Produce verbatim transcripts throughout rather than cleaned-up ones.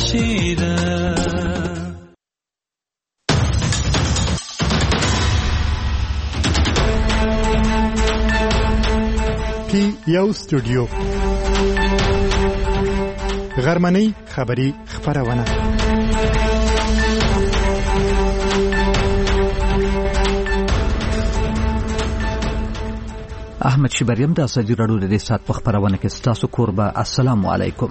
شیره پی یو سټوډیو غرمنۍ خبری خبرونه احمد شبریم د ازادي راډیو د سات په خبرونه کې ستاسو کوربه. السلام علیکم.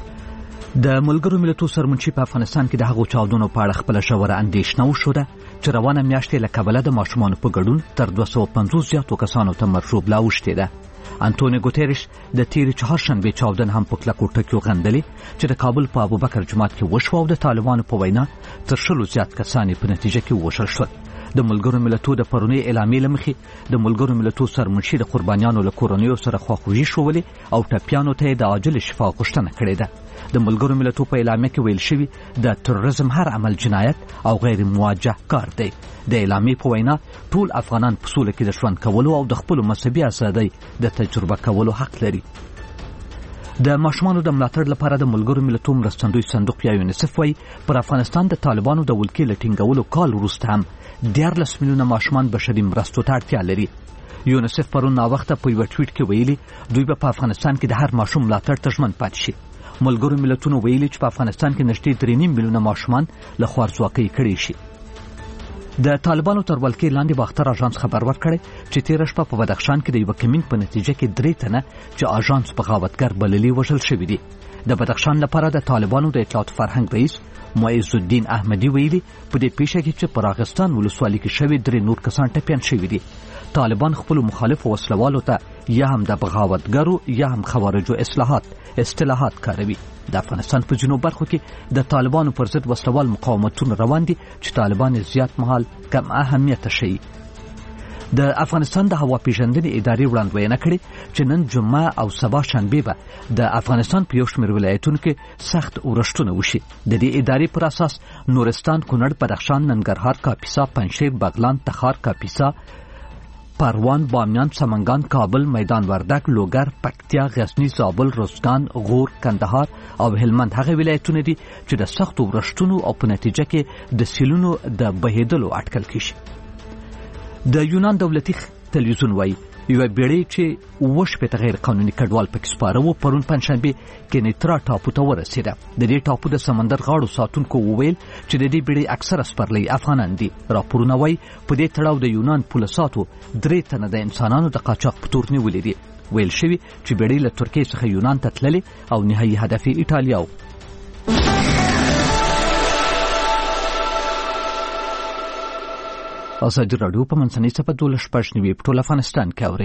د ملګرو ملتونو سرمنشي په افغانستان کې د هغو چاودنو په اړه خپل ژوره اندېښنه وښوده چې روانه میاشت له کبله د ماشومانو په ګډون تر دوه سوه پنځوس زیاتو کسانو ته مرجوب لا اوښتې ده. انټونیو ګوتریش د تیرې چهارشنبې چاودنه هم په کلکو ټکیو غندلې چې د کابل په ابوبکر جومات کې وشوه او د طالبانو په وینا تر شلو زیات کسان په نتیجه کې ووژل شول. د ملګرو ملتونو د پرونی اعلامیې له مخې د ملګرو ملتونو سرمنشي د قربانیانو له کورنیو سره خواخوږي ښوولې او ټپیانو ته د عاجل شفا غوښتنه کړې ده. د ملګرو ملتونو په اعلامیه کې ویل شوي د تروریزم هر عمل جنایت او غیر موجه کار دی. د اعلامیې په وینا ټول افغانان په سوله کې د ژوند کولو او د خپلو مذهبي ازادۍ د تجربه کولو حق لري. د ماشومانو د ملاتړ لپاره د ملګرو ملتونو مرستندوی صندوق یا یونیسف وايي پر افغانستان د طالبانو د ولکې له ټینګولو کال وروسته هم دیارلس میلیونه ماشومان بشري مرستو ته اړتیا لري. یونیسف پرون ناوخته په یوه ټویټ کې ویلي دوی به په افغانستان کې د هر ماشوم ملاتړ ته ژمن پاتې شي. ملګرو ملتونو ویلي چې په افغانستان کې نږدې درې نیم میلیونه ماشومان له خوارځواکۍ کړي شي. د طالبانو تر ولکې لاندې باختر اژانس خبر ورکړی چې تېره شپه په بدخشان کې د یوه کمین په نتیجه کې درې تنه چې اژانس بغاوتګر بللي وژل شوي دي. د بدخشان لپاره د طالبانو د اطلاعات فرهنګ رئیس معز الدین احمدي ویلي په دې پیښه کې چې په راغستان ولسوالۍ کې شوي درې نور کسان ټپیان شوي دي. طالبان خپلو مخالفو وسلوالو ته یا هم د بغاوتګرو یا هم خوارجو اصلاحات اصطلاحات کاروي. د افغانستان په جنوب برخو کې د طالبانو پر ضد وسلوال مقاومتونه روان دي چې طالبان زیات مهال کم اهمیته شي. د افغانستان د هوا پیژندنې ادارې وړاندوینه کړې چې نن جمعه او سبا شنبه به د افغانستان په یو شمېر ولایتونو کې سخت اورښتونه وشي. د دې ادارې پر اساس نورستان، کونړ، بدخشان، ننګرهار، کاپیسا، پنجشیر، بغلان، تخار، کاپیسا، پروان، بامیان، سمنګان، کابل، میدان وردګ، لوګر، پکتیا، غزنی، زابل، روزګان، غور، کندهار او هلمند هغه ولایتونه دي چې د سختو اورښتونو او په نتیجه کې د سیلونو د بهېدلو اټکل کیږي. د یونان دولتي تلویزیون وایي یوه بیړۍ چې اووه شپېته غیر قانوني کډوال پکې سپاره وو پرون پنجشنبې کینیترا ټاپو ته ورسېده. د دې ټاپو د سمندر غاړو ساتونکو وویل چې د دې بیړۍ اکثره سپرلۍ افغانان دي. راپورونه وایي په دې تړاو د یونان پولساتو درې تنه د انسانانو د قاچاق په تور نیولي دي. ویل شوي چې بیړۍ له ترکیې څخه یونان ته تللې او نهایي هدف یې ایټالیا و. ازادي راډیو په منځنۍ صفحه دولس شپږ نوي په ټول افغانستان کې اوري.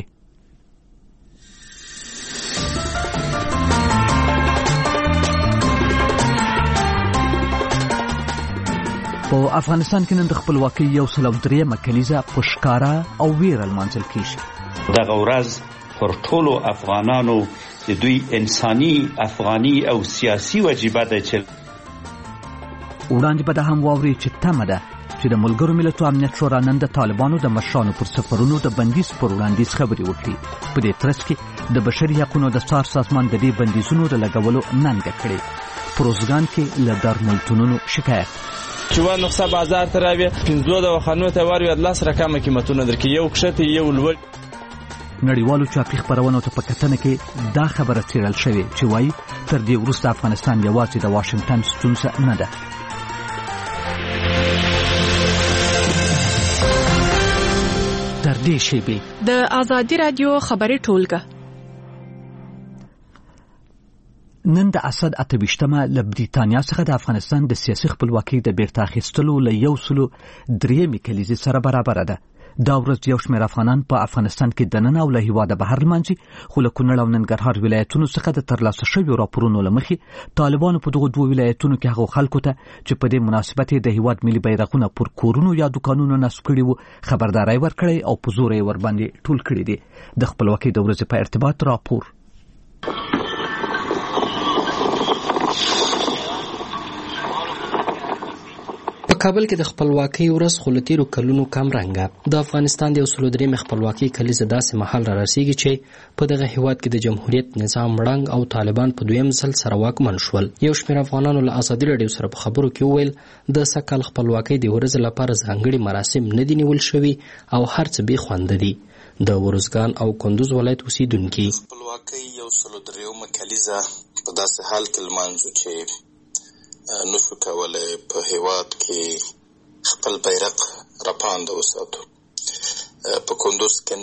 په افغانستان کې نن د خپلواکۍ یو سل او درېیمه کلیزه په ښکاره او ویره لمانځل کیږي. دغه ورځ پر ټولو افغانانو د دوی انساني، افغاني او سیاسي وجیبه ده چې وړاندې به دا هم واوري چې تمه ده چې د ملګرو ملتونو امنیت شورا نن د طالبانو د مشرانو پر سفرونو د بندیز پر وړاندیز خبرې وکړي. په دې ترڅ کې د بشري حقونو د څار سازمان د دې بندیزونو د لګولو ننګه کړې. پروزګان کې له دارالملتونونو شکایت چې وا نقصه بازار ته راوي پنځه د خانو ته وروي اتلس رقم قیمتونه درکې یو کښته یو لوړ. نړیوالو چاپي خبرونو ته په کتنه کې دا خبره څېړل شوې چې وایي تر دې وروسته افغانستان یوازې د واشنګټن ستونزه نه ده. تر دې شیبې د ازادي راډیو خبري ټولګه نن د اسد اته ویشتمه له بریتانیا څخه د افغانستان د سیاسي خپلواکۍ د بیرته اخیستلو له یو سلو درېیمې کلیزې سره برابره ده. دا ورځ یو شمېر افغانان په افغانستان کې دننه او له هېواده بهر لمانځي، خو له کونړ او ننګرهار ولایتونو څخه د ترلاسه شویو راپورونو له مخې طالبانو په دغو دوو ولایتونو کې هغو خلکو ته چې په دې مناسبت یې د هېواد ملي بیرغونه پر کورونو یا دوکانونو نصب کړي وو خبرداری ورکړی او په زوره یې ورباندې ټول کړي دي. د خپلواکۍ د ورځې په ارتباط راپور. په کابل کې د خپلواکۍ ورځ خو له تېرو کلونو کم رنګه د افغانستان د یو سلو درېیمې خپلواکۍ کلیزه داسې مهال را رسېږي چې په دغه هېواد کې د جمهوریت نظام ړنګ او طالبان په دویم ځل سره واکمن شول. یو شمېر افغانانو له ازادي راډیو سره په خبرو کې وویل د سږ خپلواکۍ د ورځې لپاره ځانګړي مراسم نه دي نیول شوي او هر څه بې خونده دي. د ورزګان او کندوز ولایت اوسیدونکي خپلواکۍ یو سلو درېیمه کلیزه په داسې حال کې لمانځو چې نشو کولی په هېواد کې خپل بیرغ راپانده وساتو. په کندوز کې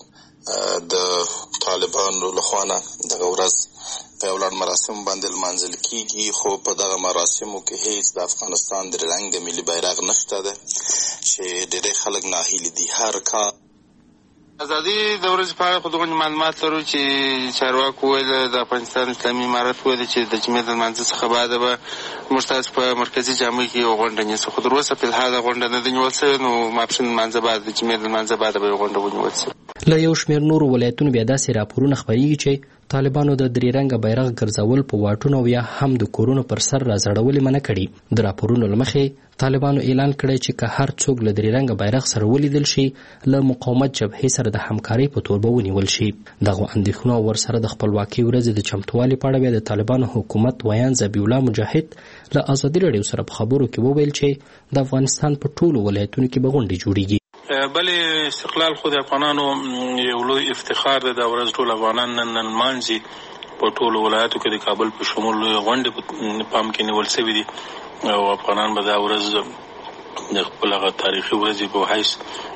نن د طالبانو لخوا نه دغه ورځ په یو لړ مراسم باندې لمانځل کېږي، خو په دغه مراسمو کې هیڅ د افغانستان د رنګ ملي بیرغ نشته ده چې ډېری خلک ناهیلي دي. هر کار ازادي د ورځې په اړه خو دغه معلومات لرو چې چارواکو ویل د افغانستان اسلامي امارت ویل چې د جمعې د لمانځه څخه بعد به موږ تاسو په مرکزي جامع کې یو غونډه نیسو، خو تر اوسه فلحال غونډه نه ده نیول سوې. نو ماپښین لمانځه بعد د جمعې د لمانځه بعد به یو غونډه ونیول سي. له یو شمېر نورو ولایتونو بیا داسې راپورونه خپرېږي چې طالبانو د درې رنګه بیرغ ګرځول په واټونو او یا هم د کورونو پر سر راځړولې منع کړي. د راپورونو له مخې طالبانو اعلان کړی چې که هر څوک له درې رنګه بیرغ سره ولیدل شي له مقاومت جبهې سره د همکارۍ په تور به ونیول شي. دغو اندېښنو او ورسره د خپلواکۍ ورځې د چمتووالي په اړه بیا د طالبانو حکومت ویان ذبیح الله مجاهد له ازادي راډیو سره په خبرو کې وویل چې د افغانستان په ټولو ولایتونو کې به غونډې جوړېږي. بلې استقلال خو د افغانانو یو لوی افتخار ده. دا ورځ ټول افغانان نن نمانځي. په ټولو ولایتو کې د کابل په شمول لوی غونډې په پام کې نیول سوي دي او افغانان به دا ورځ د خپل هغه تاریخي ورځې په حیث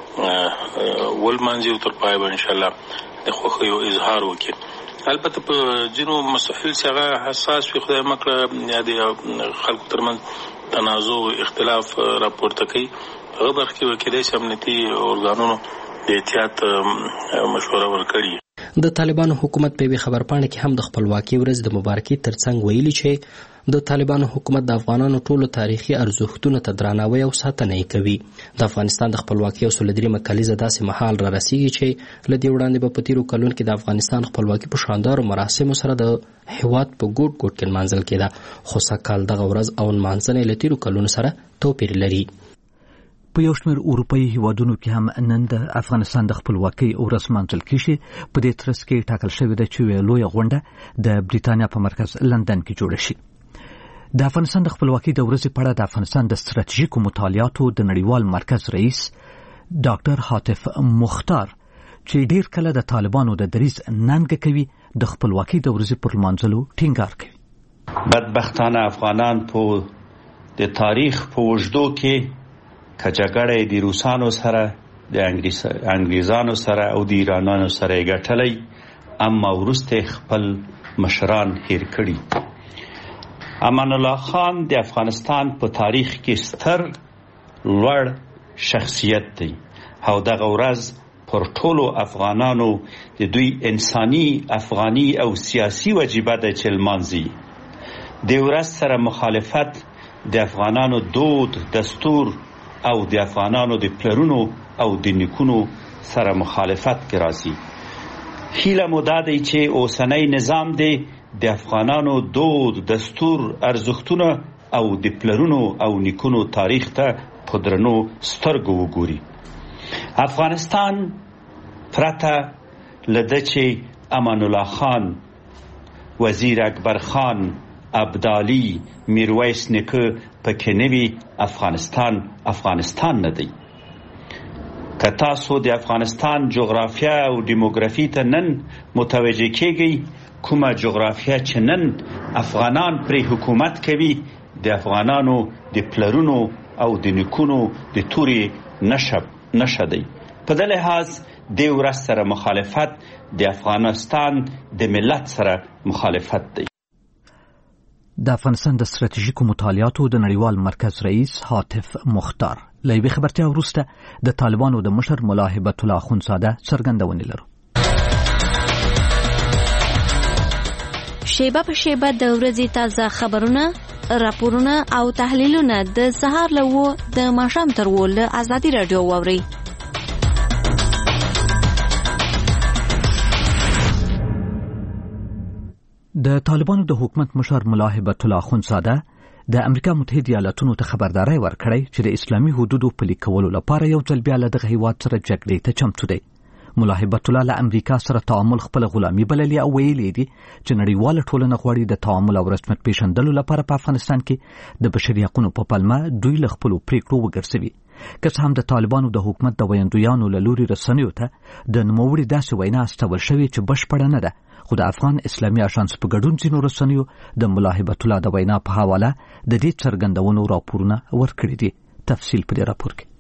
ولمانځي او تر پایه به انشاءالله د خوښیو اظهار وکړي. البته په ځینو مسایل چې هغه حساس وي خدای مه کړه یا د خلکو ترمنځ تنازع او اختلاف راپورته کوي، هغه برخه کې به کېدای شي امنیتي ارګانونو د احتیاط مشوره ورکړي. د طالبانو حکومت په یوې خبرپاڼه کې هم د خپلواکۍ ورځ د مبارکۍ ترڅنګ ویلي چې د طالبانو حکومت د افغانانو ټولو تاریخي ارزښتونو ته درناوی او ساتنه یې کوي. د افغانستان د خپلواکۍ یو سل درېیمه کلیزه داسې مهال را رسېږي چې له دې وړاندې به په تېرو کلونو کې د افغانستان خپلواکي په شاندارو مراسمو سره د هېواد په ګوټ ګوټ کې لمانځل کېده، خو سږکال دغه ورځ او لمانځنه یې له تېرو کلونو سره توپیر لري. په یو شمېر اروپایي هیوادونو کې هم نن د افغانستان د خپلواکۍ ورځ لمانځل کېږي. په دې ترڅ کې ټاکل شوې ده چې یوه لویه غونډه د بریتانیا په مرکز لندن کې جوړه شي. د افغانستان د خپلواکۍ د ورځې په اړه د افغانستان د ستراتیژیکو مطالعاتو د نړیوال مرکز رئیس ډاکټر حاتف مختار چې ډیر کله د طالبانو د دریځ ننګه کوي د خپلواکۍ د ورځې پر لمانځلو ټینګار کوي. بدبختانه افغانان په د تاریخ په اوږدو کې که جګړه د روسانو سره د انګریزانو سره او د ایرانانو سره یې ګټلی، اما وروسته خپل مشران هیر کړي. امان الله خان د افغانستان په تاریخ کې ستر لوړ شخصیت دی او دغه ورځ پر ټولو افغانانو د دوی انساني، افغاني او سیاسي وجیبه ده چې لمانځي. د ورځ سره مخالفت د افغانانو دود، دستور او د افغانانو د پلرونو او د نیکونو سره مخالفت کې راځي. هیله مو دا دی چې اوسنی نظام دی د افغانانو دود، دستور، ارزښتونه او د پلرونو او نیکونو تاریخ ته په درنو سترګو وګوري. افغانستان پرته له ده چې امان الله خان، وزیر اکبر خان، ابدالي، میرویس نیکه پکې نه وي، افغانستان افغانستان نه دی. که تاسو د افغانستان جغرافیه او دیموګرافي ته نن متوجه کېږئ، کومه جغرافیه چې نن افغانان پرې حکومت کوي د افغانانو د پلرونو او د نیکونو د تورې نښه دی. په دې لحاظ د ورځ سره مخالفت د افغانستان د ملت سره مخالفت دی. د افغانستان د ستراتیژیکو مطالعاتو د نړیوال مرکز رئیس حاتف مختار له یوې خبرتیا وروسته د طالبانو د مشر ملا هبت الله اخندزاده څرګندونې لرو. شیبه په شیبه د ورځې تازه خبرونه، راپورونه او تحلیلونه د سهار له وو د ماښام تر وو له ازادي راډیو واورئ. د طالبانو د حکومت مشر ملا هبت الله اخندزاده د امریکا متحده ایالاتونو ته خبرداری ورکړی چې د اسلامي حدودو پلي کولو لپاره یو ځل بیا له دغه هیواد سره جګړې ته چمتو دی. ملا هیبت الله له امریکا سره تعامل خپل غلامي بللی او ویلي دي چې نړیواله ټولنه غواړي د تعامل او رسمیت پیژندلو لپاره په افغانستان کې د بشري حقوقو په پلمه دوی له خپلو پریکړو وګرځوي. که څه هم د طالبانو د حکومت د ویندویانو له لوري رسنیو ته د نوموړي داسې وینا استول شوې چې بشپړه نه ده، خو د افغان اسلامي اژانس په ګډون ځینو رسنیو د ملا هیبت الله د وینا په حواله د دې څرګندونو راپورونه ورکړي دي. تفصیل په دې راپور کې.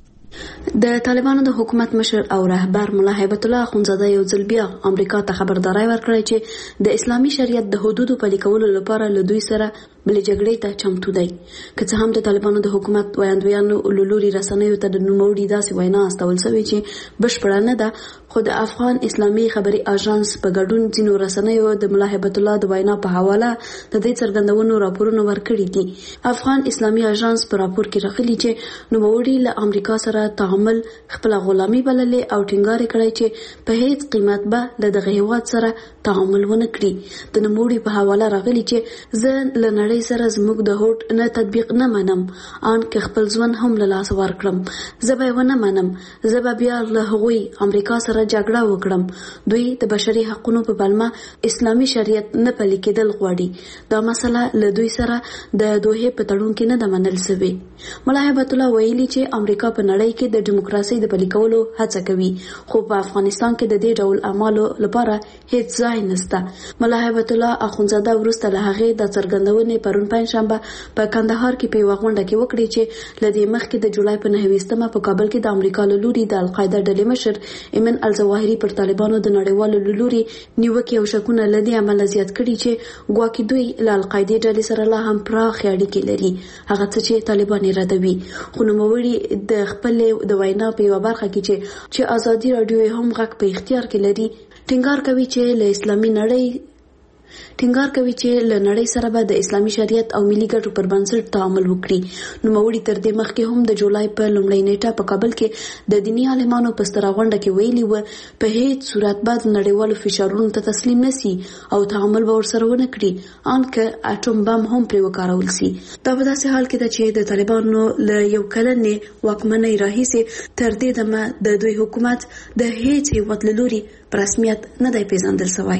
د طالبانو د حکومت مشر او رهبر ملا هیبت الله اخونزاده یو ځل بیا امریکا ته خبرداری ورکړی چې د اسلامي شریعت د حدودو پلي کولو لپاره له دوی سره بلې جګړې ته چمتو دی. که څه هم د طالبانو د حکومت ویاندویانو له لوري رسنیو ته د نوموړي داسې وینا استول شوې چې بشپړه نه ده، خو د افغان اسلامي خبري اژانس په ګډون ځینو رسنیو د ملا هیبت الله د وینا په حواله د دې څرګندونو راپورونه ورکړي دي. افغان اسلامي اژانس په راپور کې راغلي چې نوموړي له امریکا سره تعامل خپل غلامي بللې او ټینګار کړی چې په هیڅ قیمت به له دغه هیواد سره تعامل ونه کړي. د نوموړي په حواله راغلي چې زه له نړۍ سره زموږ د هوډ نه تطبیق نه منم، ان که خپل ځوان هم له لاس ورکړم زه به ونه منم، زه به بیا له هغوی امریکا سره جګړه وکړم. دوی د بشري حقوقو په پلمه اسلامي شریعت نه پلي کېدل غواړي. دا مسله له دوی سره د دوه په تړون کې نه ده منل شوې. ملا هیبت الله ویلي چې امریکا په نړۍ کې د دیموکراسي د پلي کولو هڅه کوي، خو په افغانستان کې د دې ډول اعمالو لپاره هیڅ ځای نشته. ملا هیبت الله اخونزاده وروسته له هغې د څرګندونې پرون پنجشنبه په کندهار کې په یوه غونډه کې وکړي چې له دې مخکې د جولای په نهه ویشتمه په کابل کې د امریکا له لوري د القاعده ډلې مشر ایمن الظواهري پر طالبانو د نړیوالو له لوري نیوکې او شکونه له دې امله زیات کړي چې ګواکې دوی له القاعدې ډلې سره لا هم پراخې اړیکې لري، هغه څه چې طالبان یې ردوي. خو نوموړي د خپلې د وینا په یوه برخه کې چې چې ازادي راډیو هم غږ په اختیار کې لري ټینګار کوي چې له اسلامي نړۍ ټینګار کوي چې له نړۍ سره به د اسلامي شریعت او ملي ګټو پر بنسټ تعامل وکړي. نوموړي تر دې مخکې هم د جولای په لومړۍ نیټه په کابل کې د دیني عالمانو په ستره غونډه کې ویلي و په هیڅ صورت به د نړیوالو فشارونو ته تسلیم نشي او تعامل به ورسره ونه کړي، ان که اټوم بم هم پرې وکارول شي. دا په داسې حال کې ده چې د طالبانو له یو کلنې واکمنۍ راهیسې تر دې دمه د دوی حکومت د هیڅ هیواد له لوري په رسمیت نه دی پیژندل شوی.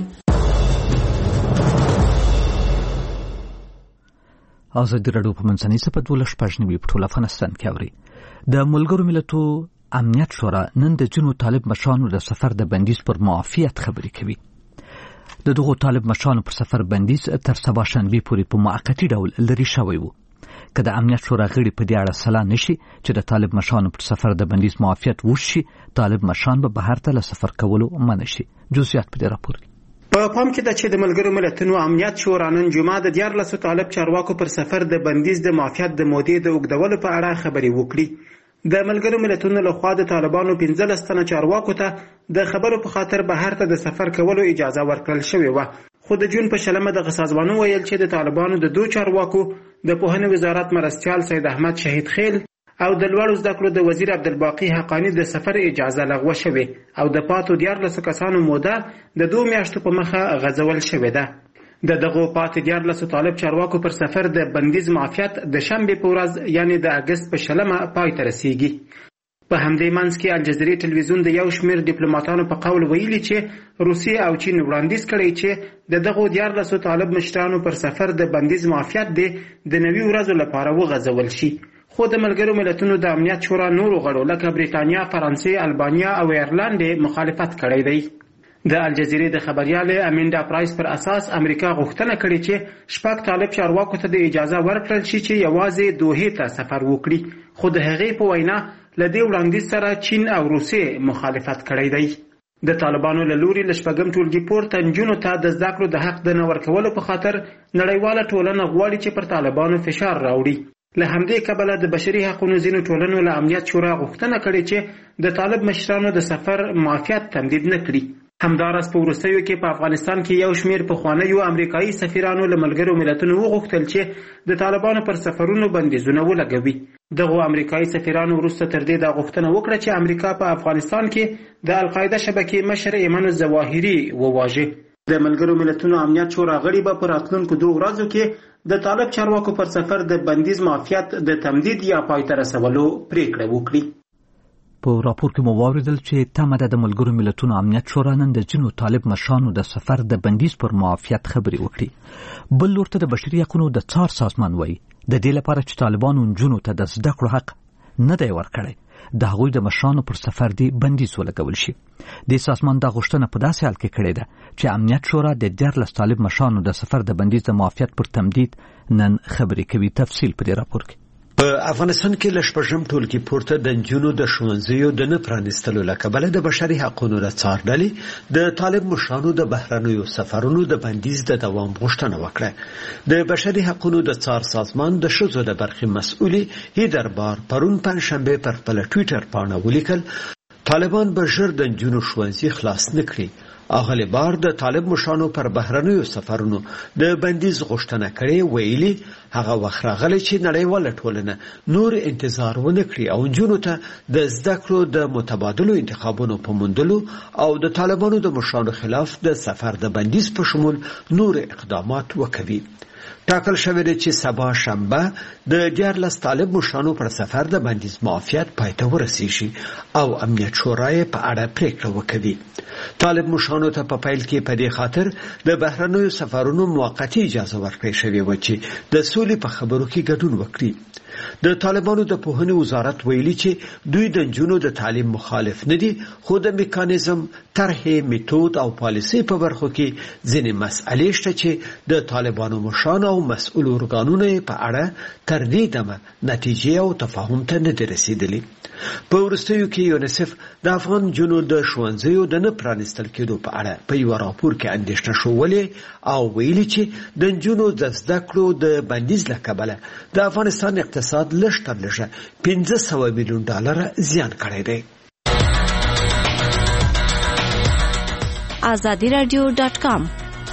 ازادي راډیو په منځنۍ سپه دولس شپږ نوي په ټول افغانستان کې اوري. د ملګرو ملتو امنیت شورا نن د ځینو طالب مشرانو د سفر د بندیز پر معافیت خبرې کوي. د دغو طالب مشرانو پر سفر بندیز تر سبا شنبې پورې په موقتي ډول لرې شوی و. که د امنیت شورا غړي په دې اړه سلا نشي چې د طالب مشرانو پر سفر د بندیز معافیت وشي، طالب مشران به بهر ته له سفر کولو منع شي. جزئیات په دې راپور کې. په پام کې ده چې د ملګرو ملتونو امنیت شورا نن جمعه د دیارلسو طالب چارواکو پر سفر د بندیز د معافیت د مودې د اوږدولو په اړه خبرې وکړي. د ملګرو ملتونو لخوا د طالبانو پنځلس تنه چارواکو ته د خبرو په خاطر بهر ته د سفر کولو اجازه ورکړل شوې وه، خو د جون په شلمه دغه سازمانونه ویل چې د طالبانو د دوه چارواکو د پوهنې وزارت مرستیال سید احمد شهید خیل او د لوړو زده کړو د وزیر عبدالباقي حقانی د سفر اجازه لغوه شوې او د پاتو دیارلسو کسانو موده د دوه میاشتو په مخه غځول شوې ده. د دغو پاتې دیارلسو طالب چارواکو پر سفر د بندیز معافیت د شنبې په ورځ یعنی د اګست په شلمه پای ته رسیږي. په همدې منځ کې الجزیرې ټلویزیون د یو شمېر ډیپلوماټانو په قول ویلي چې روسیه او چین وړاندیز کړی چې د دغو دیارلسو طالب مشرانو پر سفر د بندیز معافیت د نوي ورځو لپاره وغځول شي، خو د ملګرو ملتونو د امنیت شورا نورو غړو لکه بریتانیا، فرانسې، البانیا او ایرلند مخالفت کړی دی. د الجزیرې د خبریال امیندا پرایس پر اساس امریکا غوښتنه کړې چې شپږ طالب چارواکو ته د اجازه ورکړل شي چې یوازې دوحې ته سفر وکړي، خو د هغې په وینا له دې وړاندیز سره چین او روسیې مخالفت کړی دی. د طالبانو له لوري له شپږم ټولګي پورته نجونو ته د زده کړو د حق د نه ورکولو په خاطر نړیواله ټولنه غواړي چې پر طالبانو فشار راوړي. له همدې کبله د بشري حقوقو ځینو ټولنو له امنیت شورا غوښتنه کړې چې د طالب مشرانو د سفر معافیت تمدید نه کړي. همداراز په وروستیو کې په افغانستان کې یو شمېر پخوانیو امریکایي سفیرانو له ملګرو ملتونو وغوښتل چې د طالبانو پر سفرونو بندیزونه ولګوي. دغو امریکایي سفیرانو وروسته تر دې دا غوښتنه وکړه چې امریکا په افغانستان کې د القاعده شبکې مشر ایمن الظواهري وواژه. د ملګرو ملتونو امنیت شورا غړي به په راتلونکو دوه ورځو کې د طالب چارواکو پر سفر د بندیز معافیت د تمدید یا پای ته رسولو پریکړه وکړي. په راپور کې مو واوریدل چې تمه ده د ملګرو ملتونو امنیت شورا نن د ځینو طالب مشرانو د سفر د بندیز پر معافیت خبرې وکړي. بل لور ته د بشري حقوقو د څار سازمان وایي د دې لپاره چې طالبانو نجونو ته د زده کړو حق نه دی ورکړی د هغوی د مشرانو پر سفر دی بندیز ولګول شي. د سازمان دا غوښتنه په داسې حال کې کړې ده چې امنیت شورا د دیارلس طالب مشرانو د سفر د بندیز د معافیت پر تمدید نن خبرې کوي. تفصیل په دې راپور کې. په افغانستان کې له شپږم ټولګي پورته د نجونو د ښوونځیو د نه پرانیستلو له کبله د بشري حقوقو د څار ډلې د طالب مشرانو د بهرنیو سفرونو د بندیز د دوام غوښتنه وکړه. د بشري حقوقو د څار سازمان د ښځو د برخې مسؤلې هیدر بار پرون پنځشنبه پر خپل ټویټر باندې ولیکل طالبان به ژر د نجونو ښوونځي خلاص نه کړي. اغلی بار د طالب مشرانو پر بهرنیو سفرونو د بندیز غوښتنه کړې ویلي هغه وخت راغلی چې نړیواله ټولنه نور انتظار ونه کړي او نجونو ته د زده کړو د متبادلو انتخابونو په موندلو او د طالبانو د مشرانو خلاف د سفر د بندیز په شمول نور اقدامات وکوي. ټاکل شوی دی چې سبا شنبه د دیارلس طالب مشرانو پر سفر د بندیز معافیت پای ته ورسیږي او امنیت شورا یې په اړه پریکړه وکوي. طالب مشرانو ته په پیل کې په دې خاطر د بهرنیو سفرونو موقتی اجازه ورکړې شوې و چې د سولې په خبرو کې ګډون وکړي. د طالبانو د پوهنې وزارت ویلي چې دوی د نجونو د تعلیم مخالف نه دي خو د میکانیزم طرحې میتود او پالیسي په برخو کې ځینې مسئلې شته چې د طالبانو مشرانو او مسؤل ارګانونو په اړه تر دې دمه نتیجې او تفاهم ته نه دي رسیدلي. په وروستیو کې یونیسف د افغان نجونو د ښوونځیو د نه پرانیستل کېدو په اړه په یوه راپور کې اندېښنه ښودلې او ویلي چې د نجونو د زده کړو د بندیز له کبله د افغانستان اقتصاد لږ تر لږه پنځه سوه میلیون ډالره زیان کړی دی. آزادی رادیو ډاټ کام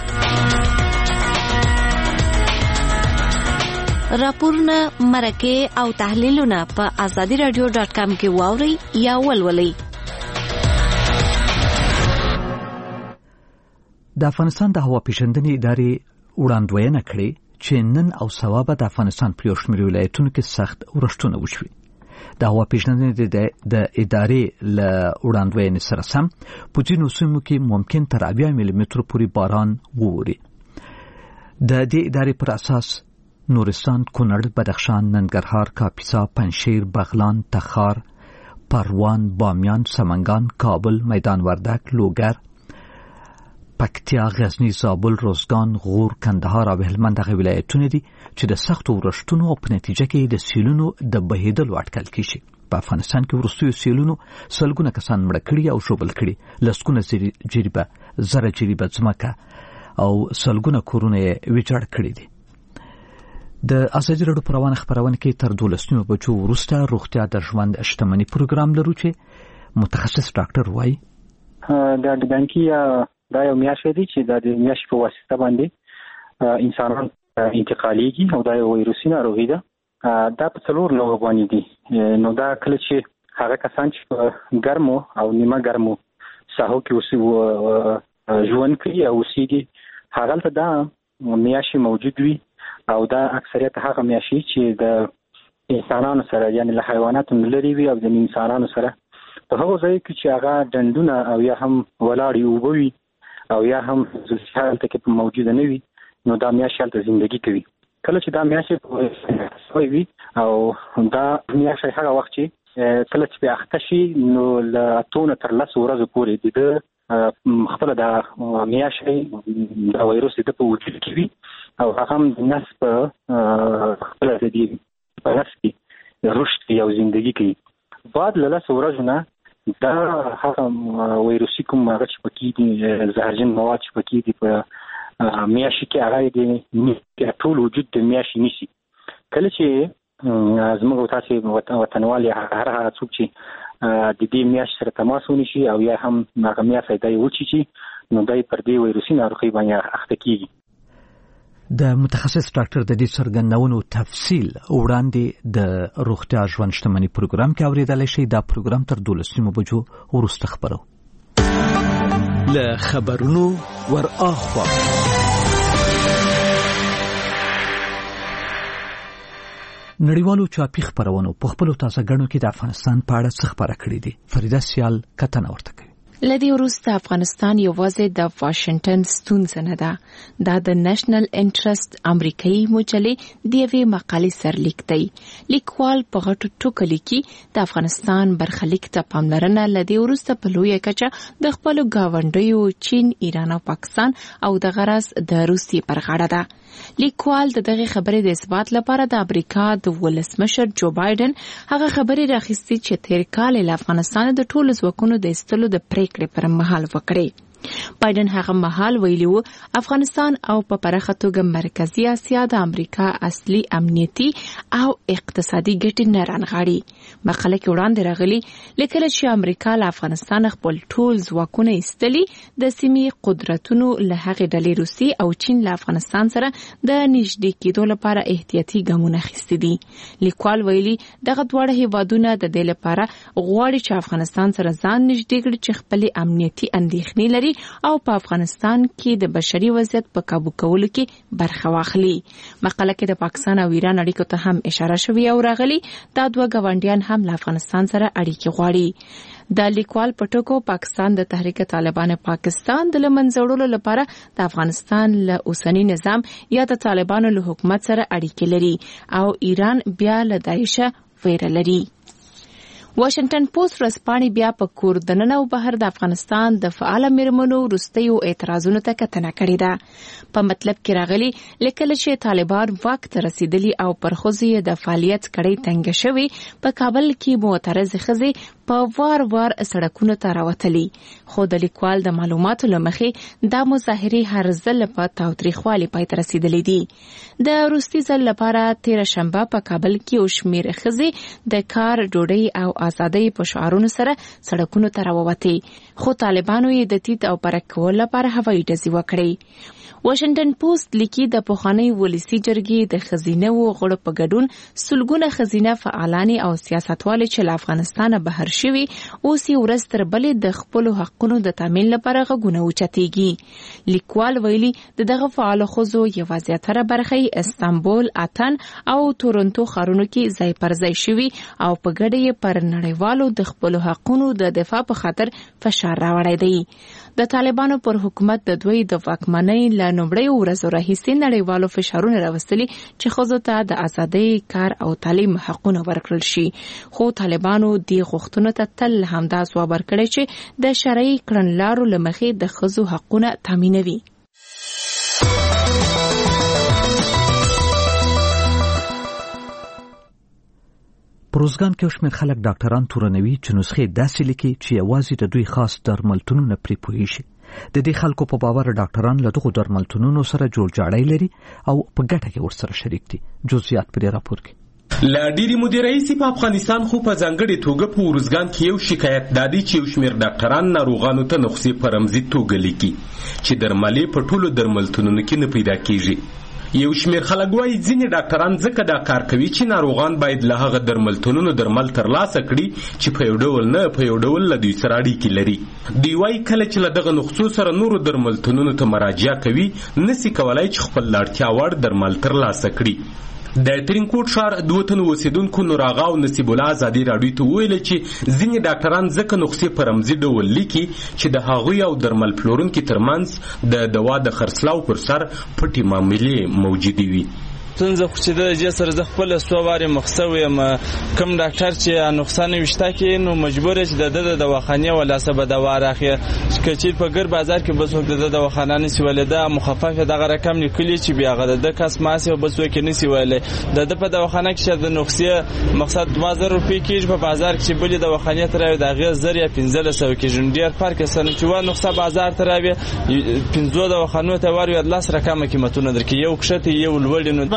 راپورونه مرکه او تحلیلونه په آزادی رادیو ډاټ کام کې واوري یا ولولئ. د افغانستان د هوا پیژندنې ادارې وړاندوینه کړې چې نن او سبا به د افغانستان په یو شمېر ولایتونو کې سخت اورښتونه وشوي. د هوا پیژندنې د ادارې له وړاندوینې سره سم په ځینو سیمو کې ممکن تر اویا ملي مترو پورې باران ووري. د دې ادارې پر اساس نورستان، کونړ، بدخشان، ننګرهار، کاپیسا، پنجشیر، بغلان، تخار، پروان، بامیان، سمنگان، کابل، میدان وردک، لوګر، پکتیا، غزنی، زابل، روزګان، غور، کندهار او هلمند هغه ولایتونه دي چې د سختو ورښتونو او په نتیجه کې د سیلونو د بهیدلو اټکل کیږي. په افغانستان کې وروستیو سیلونو سلګونه کسان مړه کړي او ژوبل کړي، لسګونه جریبه زره جریبه ځمکه او سلګونه کورونه یې ویجاړ کړي دي. د ازادي راډیو په روانه خپرونه کې تر دولس نیمو بجو وروسته روغتیا د ژوند شتمنۍ پروګرام لرو چې متخصص ډاکټر وایي د ډنګي دا یو میاشت دی چې د میاشت په واسطه باندې انسانان انتقالېږي او دا یو ویروسي ناروغي ده. دا په څلور لوړ باندې دي. نو دا کله چې هغه کسان چې په ګرمو او نیمه ګرمو ساحو کې اوسي ژوند کوي او اوسېږي هغلته دا میاشت موجود وي او دا اکثریت هغه میاشي چې د انسانانو سره یعنی له حیواناتو لري وي او د انسانانو سره په هغه ځای کې چې هغه ډنډونه او یا هم ولاړې اوبه وي او یا هم هلته کې موجوده نه وي نو دا میاشت هلته زندگی کوي. کله چې دا میاشت سوی وي او دا میاشت هغه وخت چې کله چې په اخته شي نو له اتونه تر لسو ورځو پورې د خپل د میاشتې د وایروس د په وجود کې وي او هغه هم د نس په خپل د دې په نس کې رشد کوي او زندگی کوي. بعد له لسو ورځو نه دا هغه وایروسي کوم هغه چې پکې دي زهرجن مواد چې پکې دي په میاشتې کې هغه د ټول وجود د میاشتې نیسي. کله چې زموږ تاسې وطنوال هر هغه څوک چې د دې میاشت سره تماس ونیسي او یا هم هغه میاشت دی وچیږي نو دی پر دې وایروسي ناروغۍ باندې اخته کیږي. د متخصص ډاکټر د دې څرګندونو تفصیل وړاندې د روغتیا ژوند شتمنۍ پروګرام کې اوریدلی شئ. دا پروګرام تر دولس نیمو بجو وروسته خپرو. له خبرونو ور اخوا. نړیوالو چاپی خبرونو په خپلو تازه غړو کې د افغانستان په اړه څه خبره کړې دي. فریده سیال کتنه ورته کوي. لدی وروسته افغانستان یوازې د واشنگټن ستونزه نه ده. دا د نېشنل انټرست امریکایي مجلې د یوې مقالې سرلیک دی. لیکوال په غټو ټکو لیکي د افغانستان برخلیک ته پاملرنه لدی وروسته په لویه کچه د خپلو ګاونډیو چین، ایران او پاکستان او د غرض د روسیې پر غاړه ده. لیکوال د دغه خبرې د اثبات لپاره د امریکا د ولسمشر جو بایدن هغه خبرې راخستې چې تیر کال له افغانستان د ټولو ځواکونو د ایستلو د پریکړې پر مهال وکړي. بایدن هغه مهال ویلي و افغانستان او په پراخه توګه مرکزی اسیا د امریکا اصلي امنیتي او اقتصادي ګټې نه رانغاړي. مقاله کې وړاندې راغلي لیکل چې امریکا له افغانستان خپل ټول ځواکونه ایستلي د سیمې قدرتونو له هغې ډلې روسي او چین له افغانستان سره د نږدې کېدو لپاره احتیاطي ګامونه اخیستي دي. لیکوال ویلي دغه دواړه هیوادونه د دې لپاره غواړي چې افغانستان سره ځان نږدې کړي چې خپل امنیتي اندېښنې لري او په افغانستان کې د بشري وضعیت په کابو کولو کې برخه واخلي. مقاله کې د پاکستان او ایران اړیکو ته هم اشاره شوې او راغلي دا دوه ګاونډیان هم له افغانستان سره اړیکې غواړي. د لیکوال په ټکو پاکستان د تحریک طالبان پاکستان د لمنځه وړلو لپاره د افغانستان له اوسنی نظام یا د طالبانو له حکومت سره اړیکې لري او ایران بیا له داعش ویره لري. واشنگټن پوسټ ورځپاڼې بیا په کور دننه او بهر د افغانستان د فعال میرمنو وروستیو اعتراضونو ته کتنه کړې ده. په مطلب کې راغلي لیکل چې طالبان واک ته رسیدلي او پر ښځو د فعالیت کړۍ تنګه شوې. په کابل کې معترض ښځې په وار وار سړکونو ته راوتلي، خو د لیکوال د معلوماتو له مخې دا مظاهرې هر ځل په تاوتریخوالي پای ته رسیدلې دي. د وروستي ځل لپاره تېره شنبه په کابل کې یو شمېر ښځې د کار، ډوډۍ او ازادۍ په شعارونو سره سړکونو ته راووتې، خو طالبانو یې د تیت او پرک کولو لپاره هوایي ډزې وکړې. واشنگټن پوسټ لیکي د پخوانۍ ولسي جرګې د ښځینه و غړو په ګډون سلګونه ښځینه فعالانې او سیاستوالې چې له افغانستانه بهر شوي اوس یې ورځ تر بلې د خپلو حقونو د تامین لپاره غږونه اوچتېږي. لیکوال ویلي د دغه فعالو ښځو یوه زیاتره برخه یې استانبول، اتن او تورنټو ښارونو کې ځای پر ځای شوي او په ګډه یې پر نړیوالو د خپلو حقونو د دفاع په خاطر فشار راوړی دی. د طالبانو پر حکومت د دوی د واکمنۍ له لومړیو ورځو راهیسې نړیوالو فشارونه راوستلي چې ښځو ته د ازادۍ، کار او تعلیم حقونه ورکړل شي، خو طالبانو دې غوښتنو ته تل همدا ځواب ورکړی چې د شرعي کړنلارو له مخې د ښځو حقونه تامینوي. پروزګان کې شمېر خلک ډاکټران تورنوي چې نسخې داسې لیکي چې یوازې د دوی خاص درملتونونه پرې پوهېږي. د دې خلکو په باور ډاکټران له دغو درملتونونو سره جوړجاړی لري او په ګټه کې ورسره شریک دي. جزئیات په دې راپور کې. لا ډیری مدیر رئیس په افغانستان خو په ځانګړي توګه په ورزګان کې یو شکایت دادی چې یو شمېر ډاکټران ناروغانو ته نسخې په رمزي توګه لیکي چې درملې په ټولو درملتونونو کې نه پیدا کیږي. یو شمېر خلک وایي ځینې ډاکټران ځکه دا کار کوي چې ناروغان باید له هغه درملتونونو درمل ترلاسه کړي چې په یو ډول نه په یو ډول له دوی سره اړیکې لري. دوی وایي کله چې له دغه نسخو سره نورو درملتونونو ته مراجعه کوي نسي کولای چې خپل د اړتیا وړ درمل ترلاسه کړي. د ترینکوټ ښار دوه تنو اوسېدونکو نور آغا او نصیب الله ازادي راډیو ته وویل چې ځینې ډاکټران ځکه نسخې په رمزي ډول لیکي چې د هغوی او درمل پلورونکي ترمنځ د دوا د خرڅلاو پر سر پټې معاملې موجودې وي. څنګه خو چې د دې سره د خپل سوواري مخسوي یم کوم ډاکټر چې نقصان وشته کې نو مجبور چې د د دواخانه ولا سبب دوا راخي چې په ګر بازار کې بس وخت د دواخانه نسی ولدا مخفف دغه رقم لیکلی چې بیا غره د کس ماسه بس وکې نسی ولې د په دواخانه کې د نقصې مقصد دوه زره روپۍ کېږي په بازار کې بل دواخانه تر د غیر زریه پنځه سوه کې ډیر فرق سره چې و نقصه بازار تر وي پنځه دواخانه ته وایي د لاس رقم قیمتونه درکې یو کښته یو لوړ نو